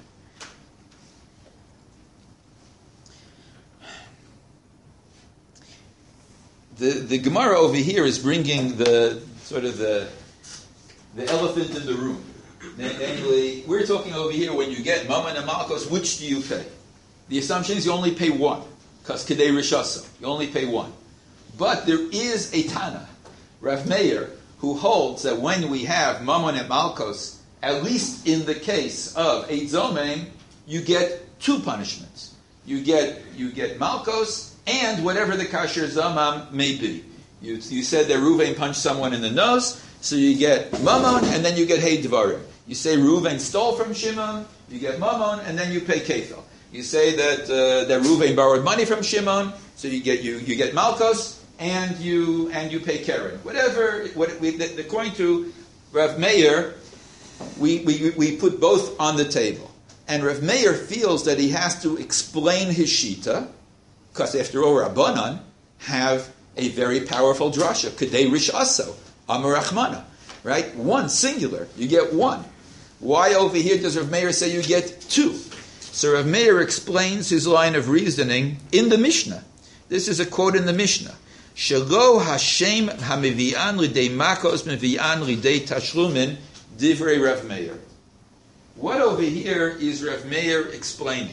The the Gemara over here is bringing the sort of the the elephant in the room. Namely, we're talking over here when you get Mammon and Malkos, which do you pay? The assumption is you only pay one, because Kedei Rishasa, you only pay one. But there is a Tana, Rav Meir, who holds that when we have Mammon and Malkos, at least in the case of Eid Zomim, you get two punishments. You get you get Malkos and whatever the Kasher Zamam may be. You, you said that Reuven punched someone in the nose, so you get Mammon and then you get Hey Dvarim. You say Reuven stole from Shimon, you get Mammon, and then you pay Kefil. You say that uh, that Reuven borrowed money from Shimon, so you get you, you get Malkos, and you and you pay Keren. Whatever. What we, according to Rav Meir, we, we we put both on the table, and Rav Meir feels that he has to explain his shita, because after all, Rabbanan have a very powerful drasha. Kedei Rishaso, Amar Rachmana, right? One singular. You get one. Why over here does Rav Meir say you get two? So Rav Meir explains his line of reasoning in the Mishnah. This is a quote in the Mishnah. Shelo Hashem hamivian lidei makos mivian lidei tashlumin divrei Rav Meir. What over here is Rav Meir explaining?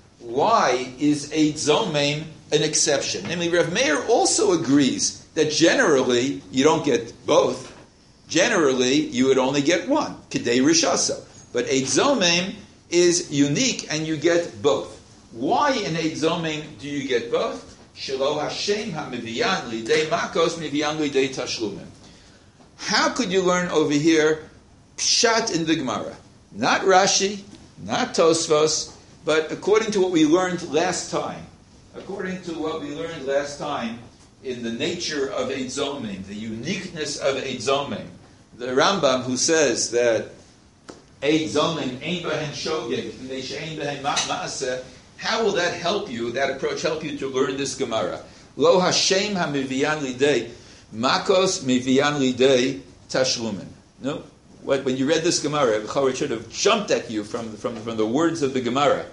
Why is Eid Zomim an exception? Namely, Rav Meir also agrees that generally you don't get both. Generally, you would only get one, Kedei Rishaso. But Eid Zomim is unique, and you get both. Why in Eid Zomim do you get both? Shelo Hashem hamivian lidei makos mivian lidei tashlumim. How could you learn over here pshat in the Gemara? Not Rashi, not Tosfos, but according to what we learned last time. According to what we learned last time, in the nature of Eid Zomim, the uniqueness of Eid Zomim, the Rambam who says that Eid Zomim ein behen shogeg, v'nei she'ein behen ma'aseh, how will that help you, that approach help you to learn this Gemara? Lo Hashem hamivian lidei, makos mivian lidei tashlumin. No? What, when you read this Gemara, it should have jumped at you from, from, from the words of the Gemara.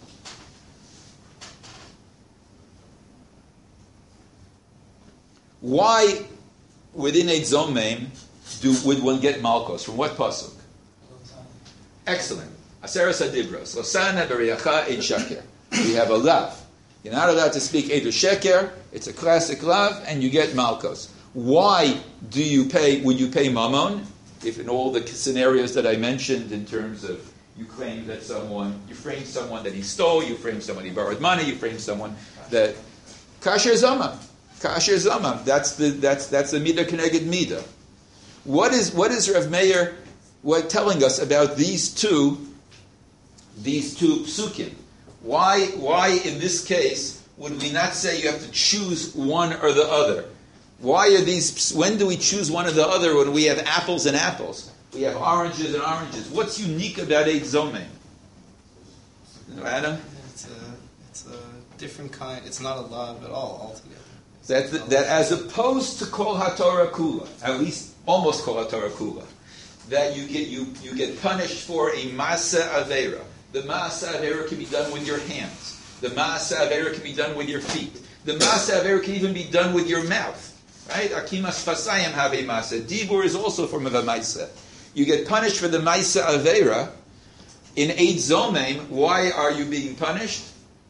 Why, within Eid Zomim, do would one get Malkos? From what pasuk? Excellent. Aseres Adibros. Losana b'riacha Eid Sheker. We have a lav. You're not allowed to speak Eid Sheker. It's a classic lav, and you get Malkos. Why do you pay? Would you pay Mammon? If in all the scenarios that I mentioned, in terms of you claim that someone, you frame someone that he stole, you frame someone he borrowed money, you frame someone that Kasher Zama. Kasher Zama. That's the that's that's the midah keneged midah. What is what is Rav Meir what telling us about these two these two psukim? Why why in this case would we not say you have to choose one or the other? Why are these? When do we choose one or the other? When we have apples and apples, we have oranges and oranges. What's unique about Eid Zomim? Adam? It's a it's a different kind. It's not a lav at all altogether. That, that, that as opposed to Kol HaTorah Kula, at least almost Kol HaTorah Kula, that you get you, you get punished for a Ma'aseh Aveira. The Ma'aseh Aveira can be done with your hands. The Ma'aseh Aveira can be done with your feet. The Ma'aseh Aveira can even be done with your mouth. Right? Akimas Fasayim have a Ma'aseh. Dibur is also a form of a Ma'aseh. You get punished for the Ma'aseh Aveira. In Eid Zomim, why are you being punished?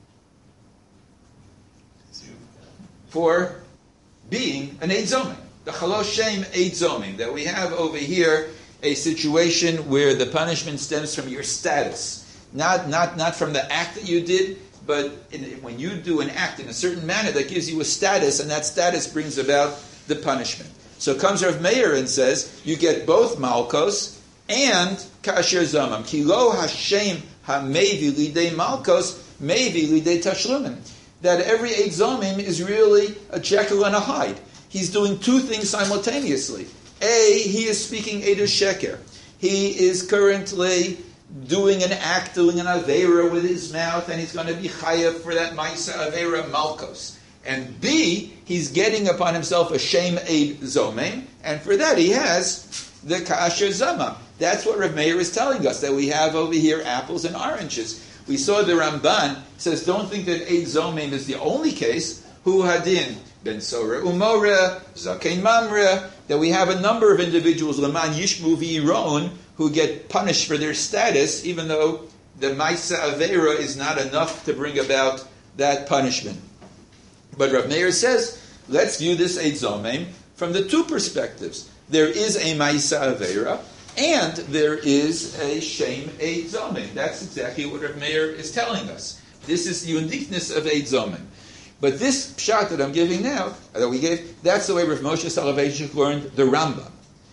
For being an Eid Zomim. The Chalosh Shem Eid Zomim. That we have over here a situation where the punishment stems from your status. Not, not, not from the act that you did, but in, when you do an act in a certain manner that gives you a status, and that status brings about the punishment. So comes Rav Meir and says, you get both Malkos and Kasher Zamam. Ki lo Hashem ha-mevi lidei Malkos, mevi lidei Tashlumin. That every Eid Zomim is really a Jekyll and a Hyde. He's doing two things simultaneously. A, he is speaking Eid Sheker. He is currently doing an act, doing an Aveira with his mouth, and he's going to be chayav for that Maisa Aveira Malkos. And B, he's getting upon himself a Shem Eid Zomem, and for that he has the Kasher Zama. That's what Rav Meir is telling us, that we have over here apples and oranges. We saw the Ramban says, don't think that Eid Zomem is the only case. Hu Hadin, Ben Sora Umora, Zakein Mamre, that we have a number of individuals, Laman Yishmu V'iron, who get punished for their status, even though the Maisa Aveira is not enough to bring about that punishment. But Rav Meir says, let's view this Eid Zomem from the two perspectives. There is a Maisa Aveira, and there is a Shem Eid Zomem. That's exactly what Rav Meir is telling us. This is the uniqueness of Eid Zomem. But this pshat that I'm giving now, that we gave, that's the way Rav Moshe Soloveitchik learned the Rambam.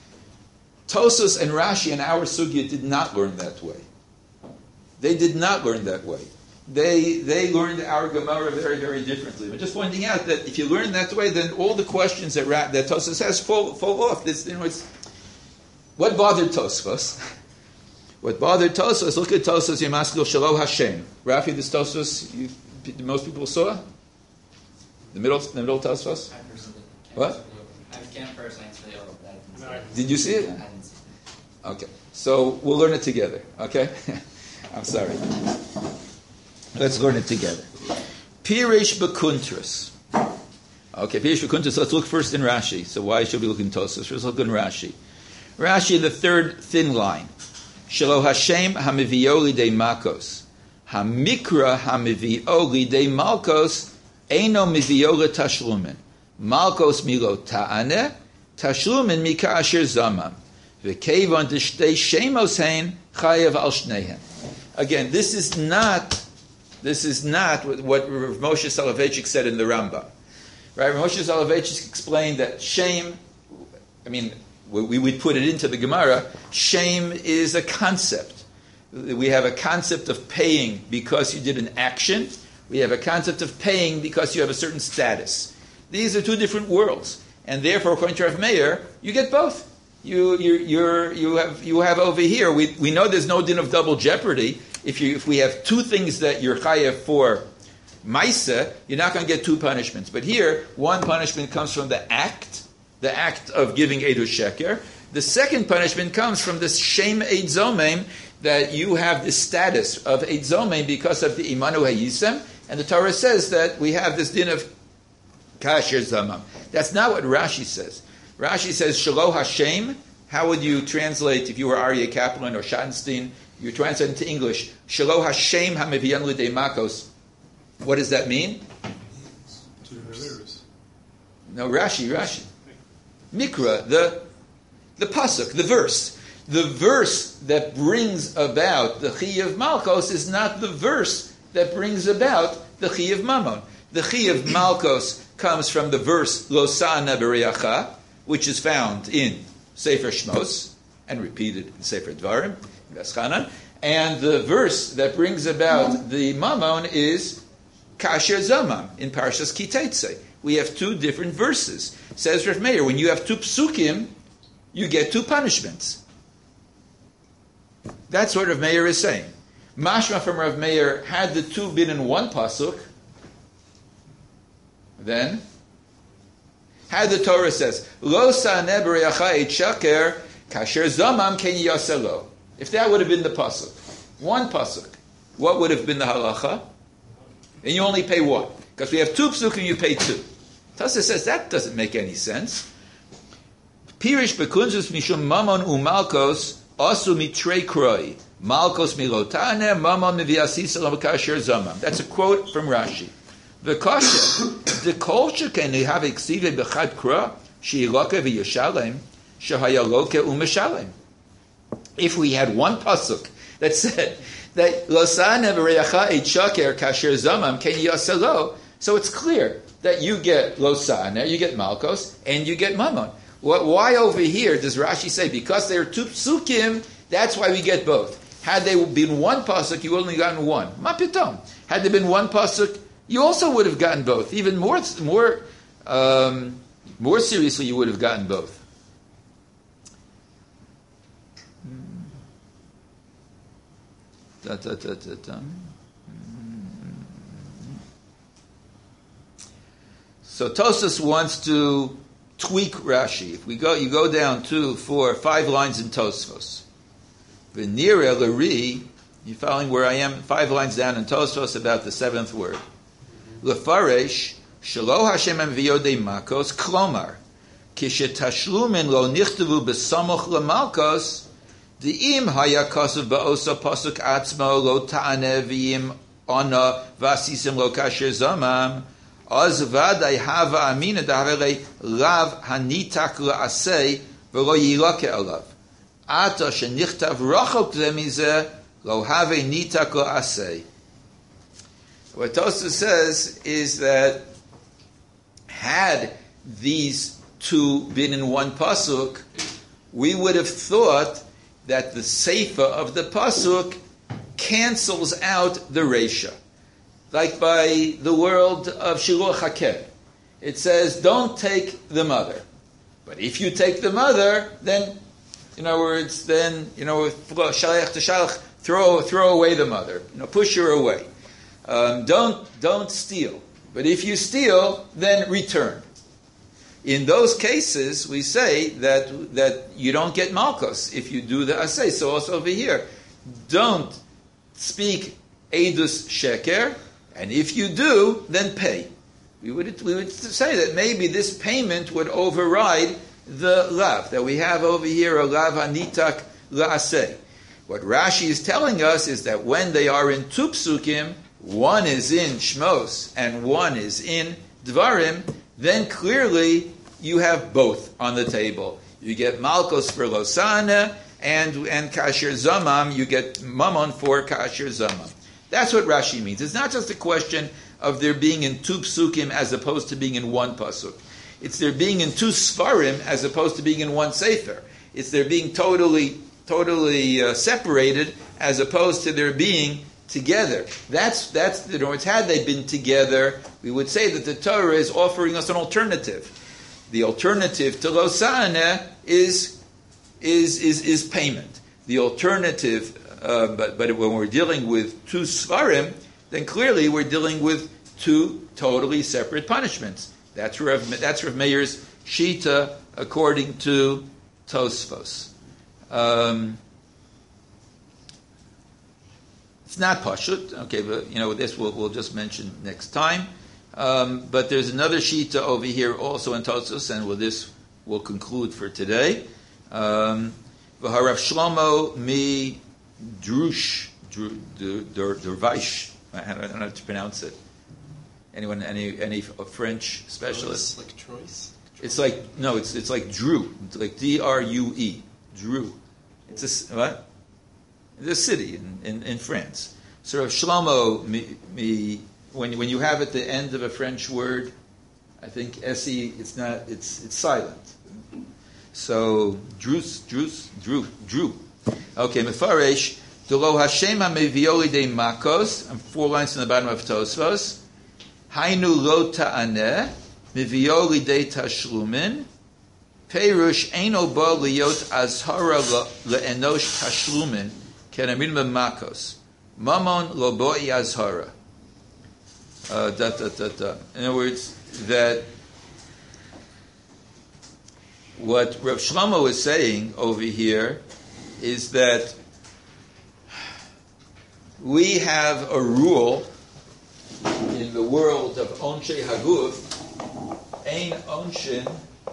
Tosfos and Rashi in our sugya did not learn that way. They did not learn that way. They they learned our Gemara very, very differently. But just pointing out that if you learn that way, then all the questions that Ra- that Tosfos has fall fall off. This, you know, it's, what bothered Tosfos? What bothered Tosfos? Look at Tosfos Yemaskil Shelo Hashem. Rafi, this Tosfos you, most people saw. The middle, the middle Tosfos. I personally can't What? I can't personally answer the oral, but I No, I didn't see Did you see it? I didn't see it. Okay, so we'll learn it together. Okay, I'm sorry. Let's learn it together. Pirish Bekuntras. Okay, Pirish Bekuntras. Let's look first in Rashi. So why should we look in Tosfos? First, look in Rashi. Rashi, the third thin line. Shelo Hashem hamivioli de makos, hamikra hamivioli de malkos, eino miviola tashlumin. Malkos milo ta'ane, tashlumin mika asher zamam. V'kevon d'shtei shemos hein chayav al shneihen. Again, this is not this is not what Rav Moshe Soloveitchik said in the Rambam. Right? Rav Moshe Soloveitchik explained that shame, I mean, we would put it into the Gemara, shame is a concept. We have a concept of paying because you did an action. We have a concept of paying because you have a certain status. These are two different worlds. And therefore, according to Rav Meir, you get both. You you you're, you have you have over here. We we know there's no din of double jeopardy. If you if we have two things that you're chayav for Maisa, you're not going to get two punishments. But here, one punishment comes from the act, the act of giving Eidos Sheker. The second punishment comes from this Shem Eid Zomem, that you have this status of Eid Zomem because of the Imanu Hayisem. And the Torah says that we have this din of Kasher Zamam. That's not what Rashi says. Rashi says, Shelo Hashem. How would you translate, if you were Aryeh Kaplan or Schottenstein, you translate into English, Shelo Hashem HaMeviyan L'dei Makos. What does that mean? No, Rashi, Rashi. Mikra, the, the pasuk, the verse. The verse that brings about the Chi of Malkos is not the verse that brings about the Chi of Mammon. The Chi of Malkos comes from the verse Lo Sa'ana B'Reyacha, which is found in Sefer Shmos and repeated in Sefer Dvarim, Veschanan. And the verse that brings about the Mammon is Kasher Zamam in Parshas Kiteitzei. We have two different verses. Says Rav Meir, when you have two psukim, you get two punishments. That's what Rav Meir is saying. Mashma from Rav Meir, had the two been in one pasuk, then, had the Torah says, Lo sa'aneh b'reyacha et shaker, kasher zamam ken yaselo. If that would have been the pasuk, one pasuk, what would have been the halacha? And you only pay one. Because we have two psukim, you pay two. Tasa says that doesn't make any sense. Pirish bekunzus mishum mamon umalkos asu mitrei kroi. Malkos milotane mamon miviasisa l'makasher zamam. That's a quote from Rashi. The kasha, the kolsha can have eksive b'chad kra she'iloke v'yashalem shehayaloke u'meshalem. If we had one pasuk that said that losane v'reyacha et shaker kasher zamam ken yaselo, so it's clear that you get losane, you get malkos, and you get mammon. Why over here does Rashi say because there are two psukim, that's why we get both? Had they been one pasuk, you only gotten one. Ma pitom. Had there been one pasuk, you also would have gotten both. Even more, more, um, more seriously, you would have gotten both. Da, da, da, da, da. So Tosfos wants to tweak Rashi. If we go, you go down two, four, five lines in Tosfos. V'nira l'ri, you following where I am? Five lines down in Tosfos about the seventh word. Lefaresh shelo Hashem v'yodei makos klomar kishetashlumin lo nichtavu b'samoch lemalkos di'im haya kosav ba'osa pasuk atzmo lo ta'ane v'yim ona v'asisim lo kasher zamam az vaday hava amina dahavele lav hanitak la'asei v'lo yilake alav ata shenichtav rachok zemizeh lo have nitak la'asei. What Tosfos says is that had these two been in one pasuk, we would have thought that the seifa of the pasuk cancels out the reisha. Like by the world of Shiluach HaKel. It says, don't take the mother. But if you take the mother, then, in other words, then, you know, shalach to shalach, throw, throw away the mother. You know, push her away. Um, don't, don't steal. But if you steal, then return. In those cases, we say that, that you don't get malchus if you do the asay. So also over here, don't speak edus sheker, and if you do, then pay. We would, we would say that maybe this payment would override the lav, that we have over here a lav hanitak la'aseh. What Rashi is telling us is that when they are in two psukim, one is in Shmos and one is in Dvarim, then clearly you have both on the table. You get Malkos for Losana and, and Kasher Zamam, you get Mammon for Kasher Zamam. That's what Rashi means. It's not just a question of there being in two psukim as opposed to being in one pasuk. It's there being in two svarim as opposed to being in one sefer. It's there being totally, totally uh, separated as opposed to there being together. That's that's the words. Had they been together, we would say that the Torah is offering us an alternative. The alternative to Losana is is is is payment. The alternative. Uh, but but when we're dealing with two svarim, then clearly we're dealing with two totally separate punishments. That's Rav, that's Rav Meir's shita according to Tosfos. Um, it's not pashut, okay, but you know this we'll, we'll just mention next time. Um, but there's another shita over here also in Tosfos, and with this we'll conclude for today. Um, V'harav Shlomo mi Drush, Dervish. I don't know how to pronounce it. Anyone, any any French specialist? Oh, it's like Troyes? It's like no, it's it's like Drew. It's like D R U E, Drew. It's a what? It's a city in, in, in France. So Rav Shlomo, me, me, when when you have at the end of a French word, I think S E, it's not, it's it's silent. So Drus, Drus, Drew, Drew. Okay, Mefaresh, Delo Hashem HaMevioli de Makos, and four lines in the bottom of Tosfos. Hainu lo ta'aneh, Mevioli de Tashlumin, Perush Eino Bo Liot Azhara Le'enosh Tashlumin, Kenamin Makos, Mamon Lo Boi Azhara. Uh, da, da, da, da. In other words, that what Rav Shlomo is saying over here is that we have a rule in the world of Onshe Haguf, Ein Onshin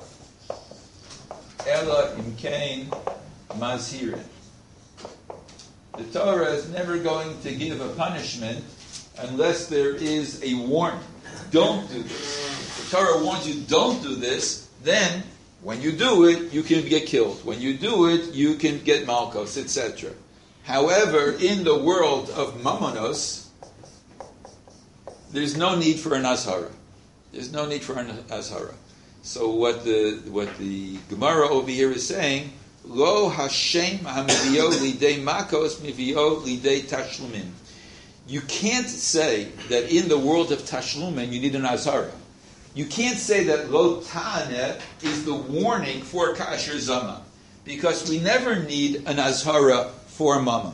Ela Imkain Mazhirin. The Torah is never going to give a punishment unless there is a warning. Don't do this. If the Torah warns you, don't do this, then when you do it, you can get killed. When you do it, you can get malchus, et cetera. However, in the world of mammonos, there's no need for an azhara. There's no need for an azhara. So what the what the Gemara over here is saying, Lo Hashem hamivio lidei makos mivio lidei tashlumin. You can't say that in the world of tashlumin you need an azhara. You can't say that lo ta'aneh is the warning for kasher zama, because we never need an azhara for mammon.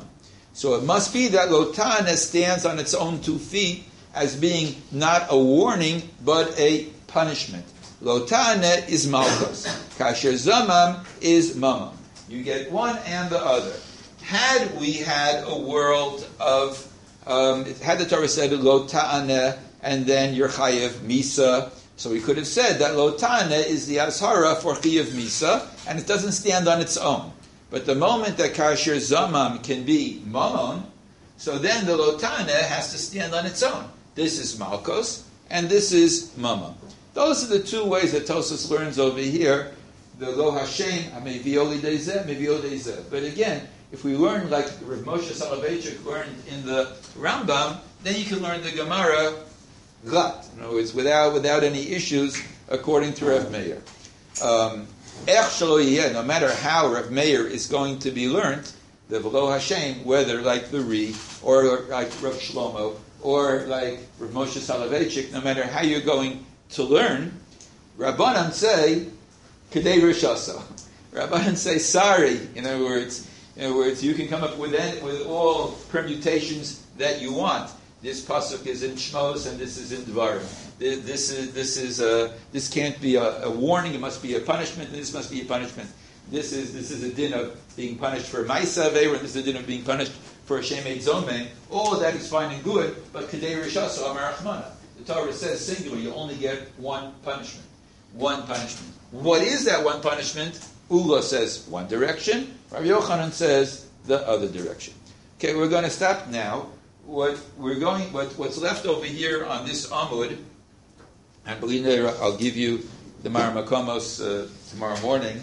So it must be that lo ta'aneh stands on its own two feet as being not a warning, but a punishment. Lo ta'aneh is malchus. Kasher zamam is mamam. You get one and the other. Had we had a world of, um, had the Torah said lo ta'aneh, and then you're chayev misa, so we could have said that lo ta'aneh is the azhara for chayev misa, and it doesn't stand on its own. But the moment that kasher zamam can be mamon, so then the lo ta'aneh has to stand on its own. This is malchus, and this is mamon. Those are the two ways that Tosfos learns over here. The lo Hashem, mevioli deizeh, mevioli deizeh. But again, if we learn like Rav Moshe Soloveitchik learned in the Rambam, then you can learn the Gemara glat. In other words, without without any issues, according to Rav Meir. Um, no matter how Rav Meir is going to be learned, the V'lo Hashem, whether like the Ri, or like Rav Shlomo, or like Rav Moshe Soloveitchik, no matter how you're going to learn, Rabbanan say, Kedei Rishaso. Rabbanan say, sorry. In other words, in other words, you can come up with any, with all permutations that you want. This pasuk is in Shmos and this is in Dvarim. This, this is this is a, this can't be a, a warning. It must be a punishment. And this must be a punishment. This is this is a din of being punished for Ma'isa Aveira, and this is a din of being punished for Hashem Eid Zomeh. All of that is fine and good, but Kedei Rishaso Amar Achmana. The Torah says singular. You only get one punishment. One punishment. What is that one punishment? Ula says one direction. Rabbi Yochanan says the other direction. Okay, we're going to stop now. What we're going, what, what's left over here on this Amud, and believe me, I'll give you the Mar Makomos uh, tomorrow morning,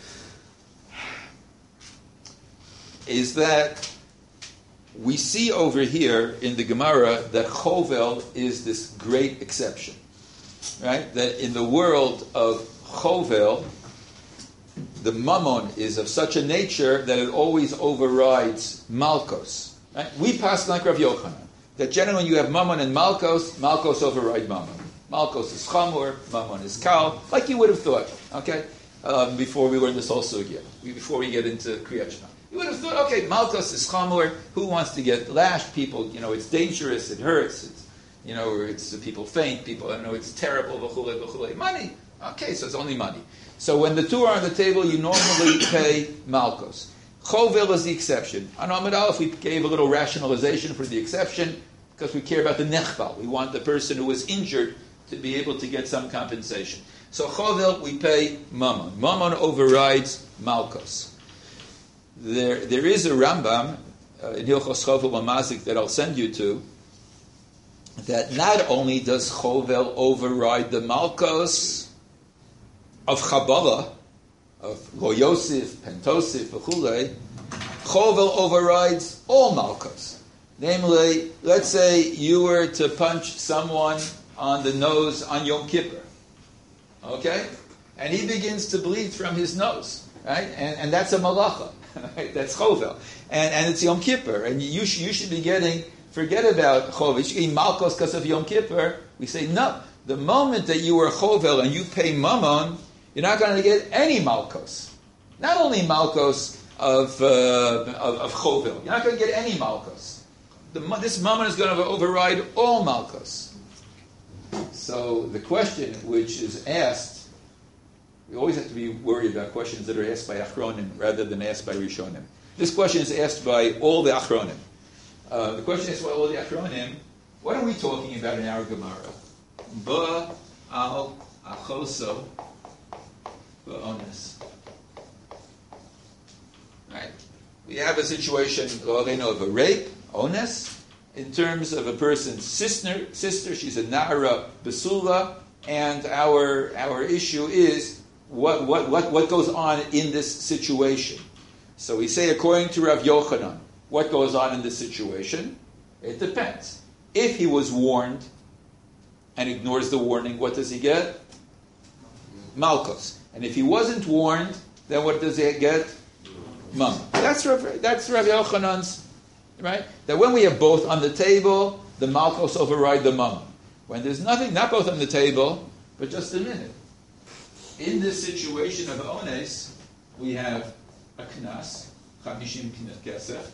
is that we see over here in the Gemara that Chovel is this great exception, right? That in the world of Chovel, the mammon is of such a nature that it always overrides Malkos. Right? We pass like Rav Yochanan, that generally when you have mammon and Malkos, Malkos override mammon. Malkos is chamor, mammon is kal, like you would have thought, okay, um, before we learn this whole sugya, before we get into Kriyat Shema. You would have thought, okay, Malkos is chamor, who wants to get lashed? People, you know, it's dangerous, it hurts, it's, you know, it's people faint, people, I know it's terrible, v'chulei, v'chulei. Money, okay, so it's only money. So when the two are on the table, you normally pay Malkos. Chovel is the exception. On Amud Aleph, we gave a little rationalization for the exception because we care about the nechbal. We want the person who was injured to be able to get some compensation. So Chovel, we pay Mammon. Mammon overrides Malkos. There, there is a Rambam uh, in Hilchos Chovel Lamazik that I'll send you to, that not only does Chovel override the Malkos of Chabala, of Lo Yosef, Pentosif, V'chulei, Chovel overrides all Malkos. Namely, let's say you were to punch someone on the nose on Yom Kippur, okay? And he begins to bleed from his nose, right? And, and that's a malacha, right? That's Chovel. And, and it's Yom Kippur, and you, sh- you should be getting, forget about Chovel, you should be Malkos because of Yom Kippur. We say, no, the moment that you were Chovel and you pay Mammon, you're not going to get any Malkos. Not only Malkos of, uh, of, of Chovel. You're not going to get any Malkos. The, this Mammon is going to override all Malkos. So the question which is asked, we always have to be worried about questions that are asked by Achronim rather than asked by Rishonim. This question is asked by all the Achronim. Uh, the question is by all the Achronim, what are we talking about in our Gemara? Ba al achoso ba'ones. Right? We have a situation of a rape, ones, in terms of a person's sister, sister, she's a Na'ara Basula, and our our issue is what, what, what, what goes on in this situation. So we say, according to Rav Yochanan, what goes on in this situation? It depends. If he was warned and ignores the warning, what does he get? Malkos. And if he wasn't warned, then what does he get? Mum. That's Rav, that's Rav Yochanan's, right? That when we have both on the table, the Malkos override the Mum. When there's nothing, not both on the table, but just a minute. In this situation of Ones, we have a Knas, Chamishim Kesef,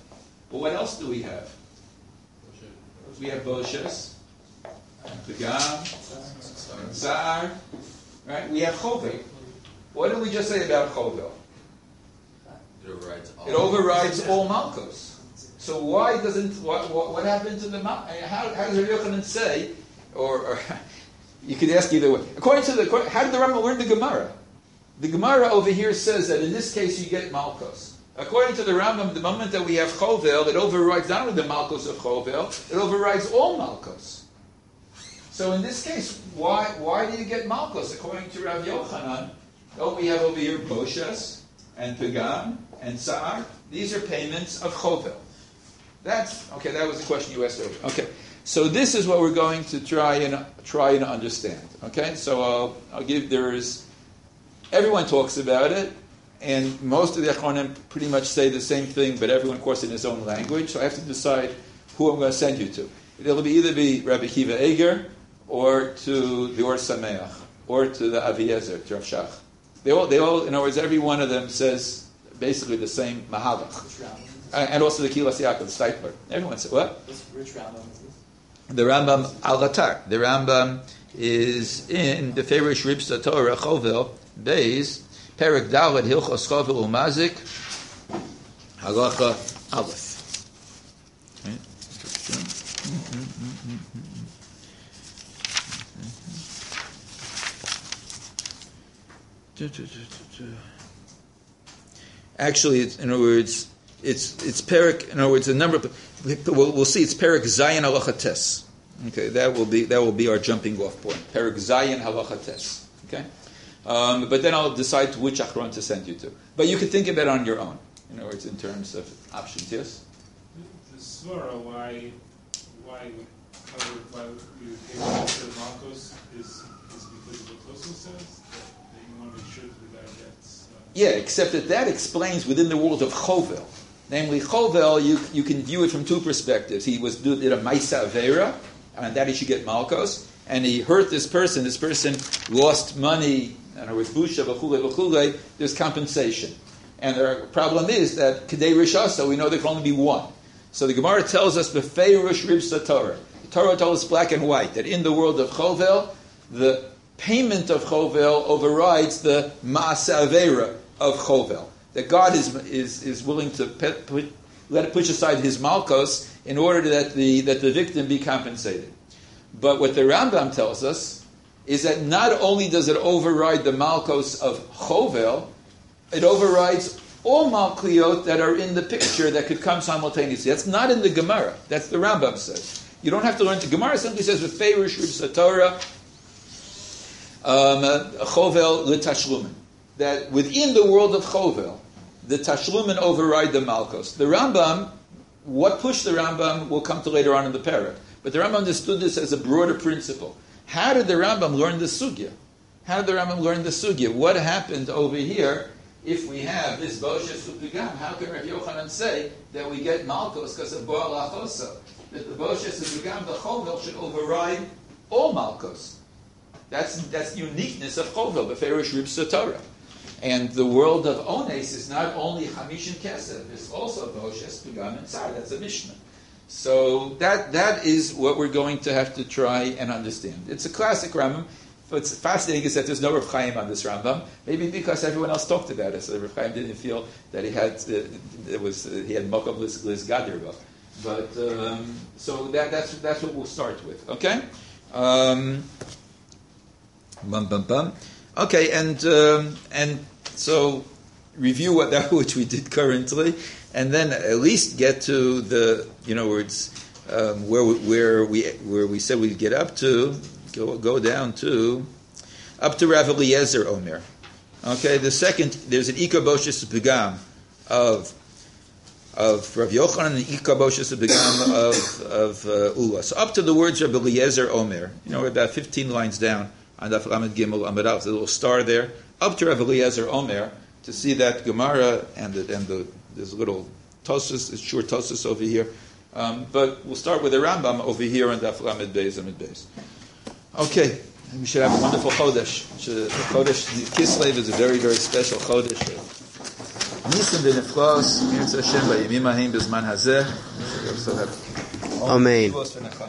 But what else do we have? We have Boshes, Pagam, Tsar, right? We have Chovel. What did we just say about Chovel? It overrides all. It overrides all Malkos. So why doesn't, what, what, what happened to the Mal? How, how does Rabbi Yochanan say, or, or you could ask either way. According to the, how did the Rambam learn the Gemara? The Gemara over here says that in this case you get Malkos. According to the Rambam, the moment that we have Chovel, it overrides not only the Malkos of Chovel, it overrides all Malkos. So in this case, why why do you get Malkos? According to Rav Yochanan, oh, we have over here Boshes and Pagam and Tsar. These are payments of Chovel. That's okay. That was the question you asked earlier. Okay, so this is what we're going to try and try and understand. Okay, so I'll, I'll give there is everyone talks about it. And most of the Achronim pretty much say the same thing, but everyone, of course, in his own language. So I have to decide who I'm going to send you to. It'll be either be Rabbi Kiva Eger, or to the Or Sameach, or to the Aviezer, to Rav Shach. They all, they all, in other words, every one of them says basically the same Mahalach. Uh, and also the Kilas Yaakov, the Steitler. Everyone says, what? Which Rambam is this? The Rambam Al-Ghatar. The Rambam is in the Ferish Ribsa Torah Chovel, Beis, Perek Daled Hilchos Chovel Umazik Halacha Aleph. Actually, it's, in other words, it's it's Perek. In other words, a number of we'll, we'll see. It's Perek Zayin Halacha Tes. Okay, that will be that will be our jumping off point. Perek Zayin Halacha Tes. Okay. Um, but then I'll decide which Achron to send you to. But you can think of it on your own. In other words, in terms of options, yes? The Svara, why, why we cover, why we pay for the Malkos is, is because of what Tosos says? That, that you want to make sure that the guy gets... Uh, yeah, except that that explains within the world of Chovel. Namely, Chovel, you, you can view it from two perspectives. He was did a Maisa Avera, and that he should get Malkos, and he hurt this person. This person lost money, and with busha v'chulei v'chulei, there's compensation. And the problem is that Kedei Rishasa, we know there can only be one. So the Gemara tells us b'feirush ribsa Torah. The Torah tells us black and white that in the world of Chovel, the payment of Chovel overrides the Ma'aseh Avera of Chovel. That God is is is willing to put, put, let it push aside his malkos in order that the that the victim be compensated. But what the Rambam tells us is that not only does it override the malkos of Chovel, it overrides all malkliot that are in the picture that could come simultaneously. That's not in the Gemara. That's the Rambam says. You don't have to learn. The Gemara simply says with Feirush Ribsa Torah Chovel l'tashlumin. That within the world of Chovel, the tashlumin override the malkos. The Rambam, what pushed the Rambam, will come to later on in the parak. But the Rambam understood this as a broader principle. How did the Rambam learn the sugya? How did the Rambam learn the sugya? What happened over here if we have this Boshes Upigam? How can Rav Yochanan say that we get Malkos because of Boal Achosa? That the Boshes Upigam, the Chovel, should override all Malkos. That's that's the uniqueness of Chovel, the Ferish Ribsa Torah. And the world of Ones is not only Hamish and Kesef, it's also Boshes, Pigam, and Tsar. That's a Mishnah. So that that is what we're going to have to try and understand. It's a classic Rambam. What's fascinating is that there's no Rav Chaim on this Rambam. Maybe because everyone else talked about it, so Rav Chaim didn't feel that he had uh, it was uh, he had Mokav Liz Gadirba. But um, so that that's that's what we'll start with. Okay. Um, bum bum bum. Okay, and um, and so review what that which we did currently. And then at least get to the, you know, where it's um, where we, where we where we said we'd get up to, go go down to, up to Rav Eliezer Omer. Okay, the second there's an Ikaboshes Pigam of of Rav Yochanan and Ikaboshes Pigam of of uh, Ula. So up to the words Rav Eliezer Omer. You know, we're about fifteen lines down on Daf Lamed Gimel Amud Aleph. There's a little star there. Up to Rav Eliezer Omer to see that Gemara and the and the There's a little Tosfos, it's sure Tosfos over here. Um, but we'll start with the Rambam over here on Daf Lamed Beis Amud Beis. Okay, we should have a wonderful Chodesh. The Chodesh Kislev is a very, very special Chodesh. Nisim v'neflos, Mirz Hashem, b'yemim ha'im b'zman hazeh. So have Amen. Tefillos for Nachman.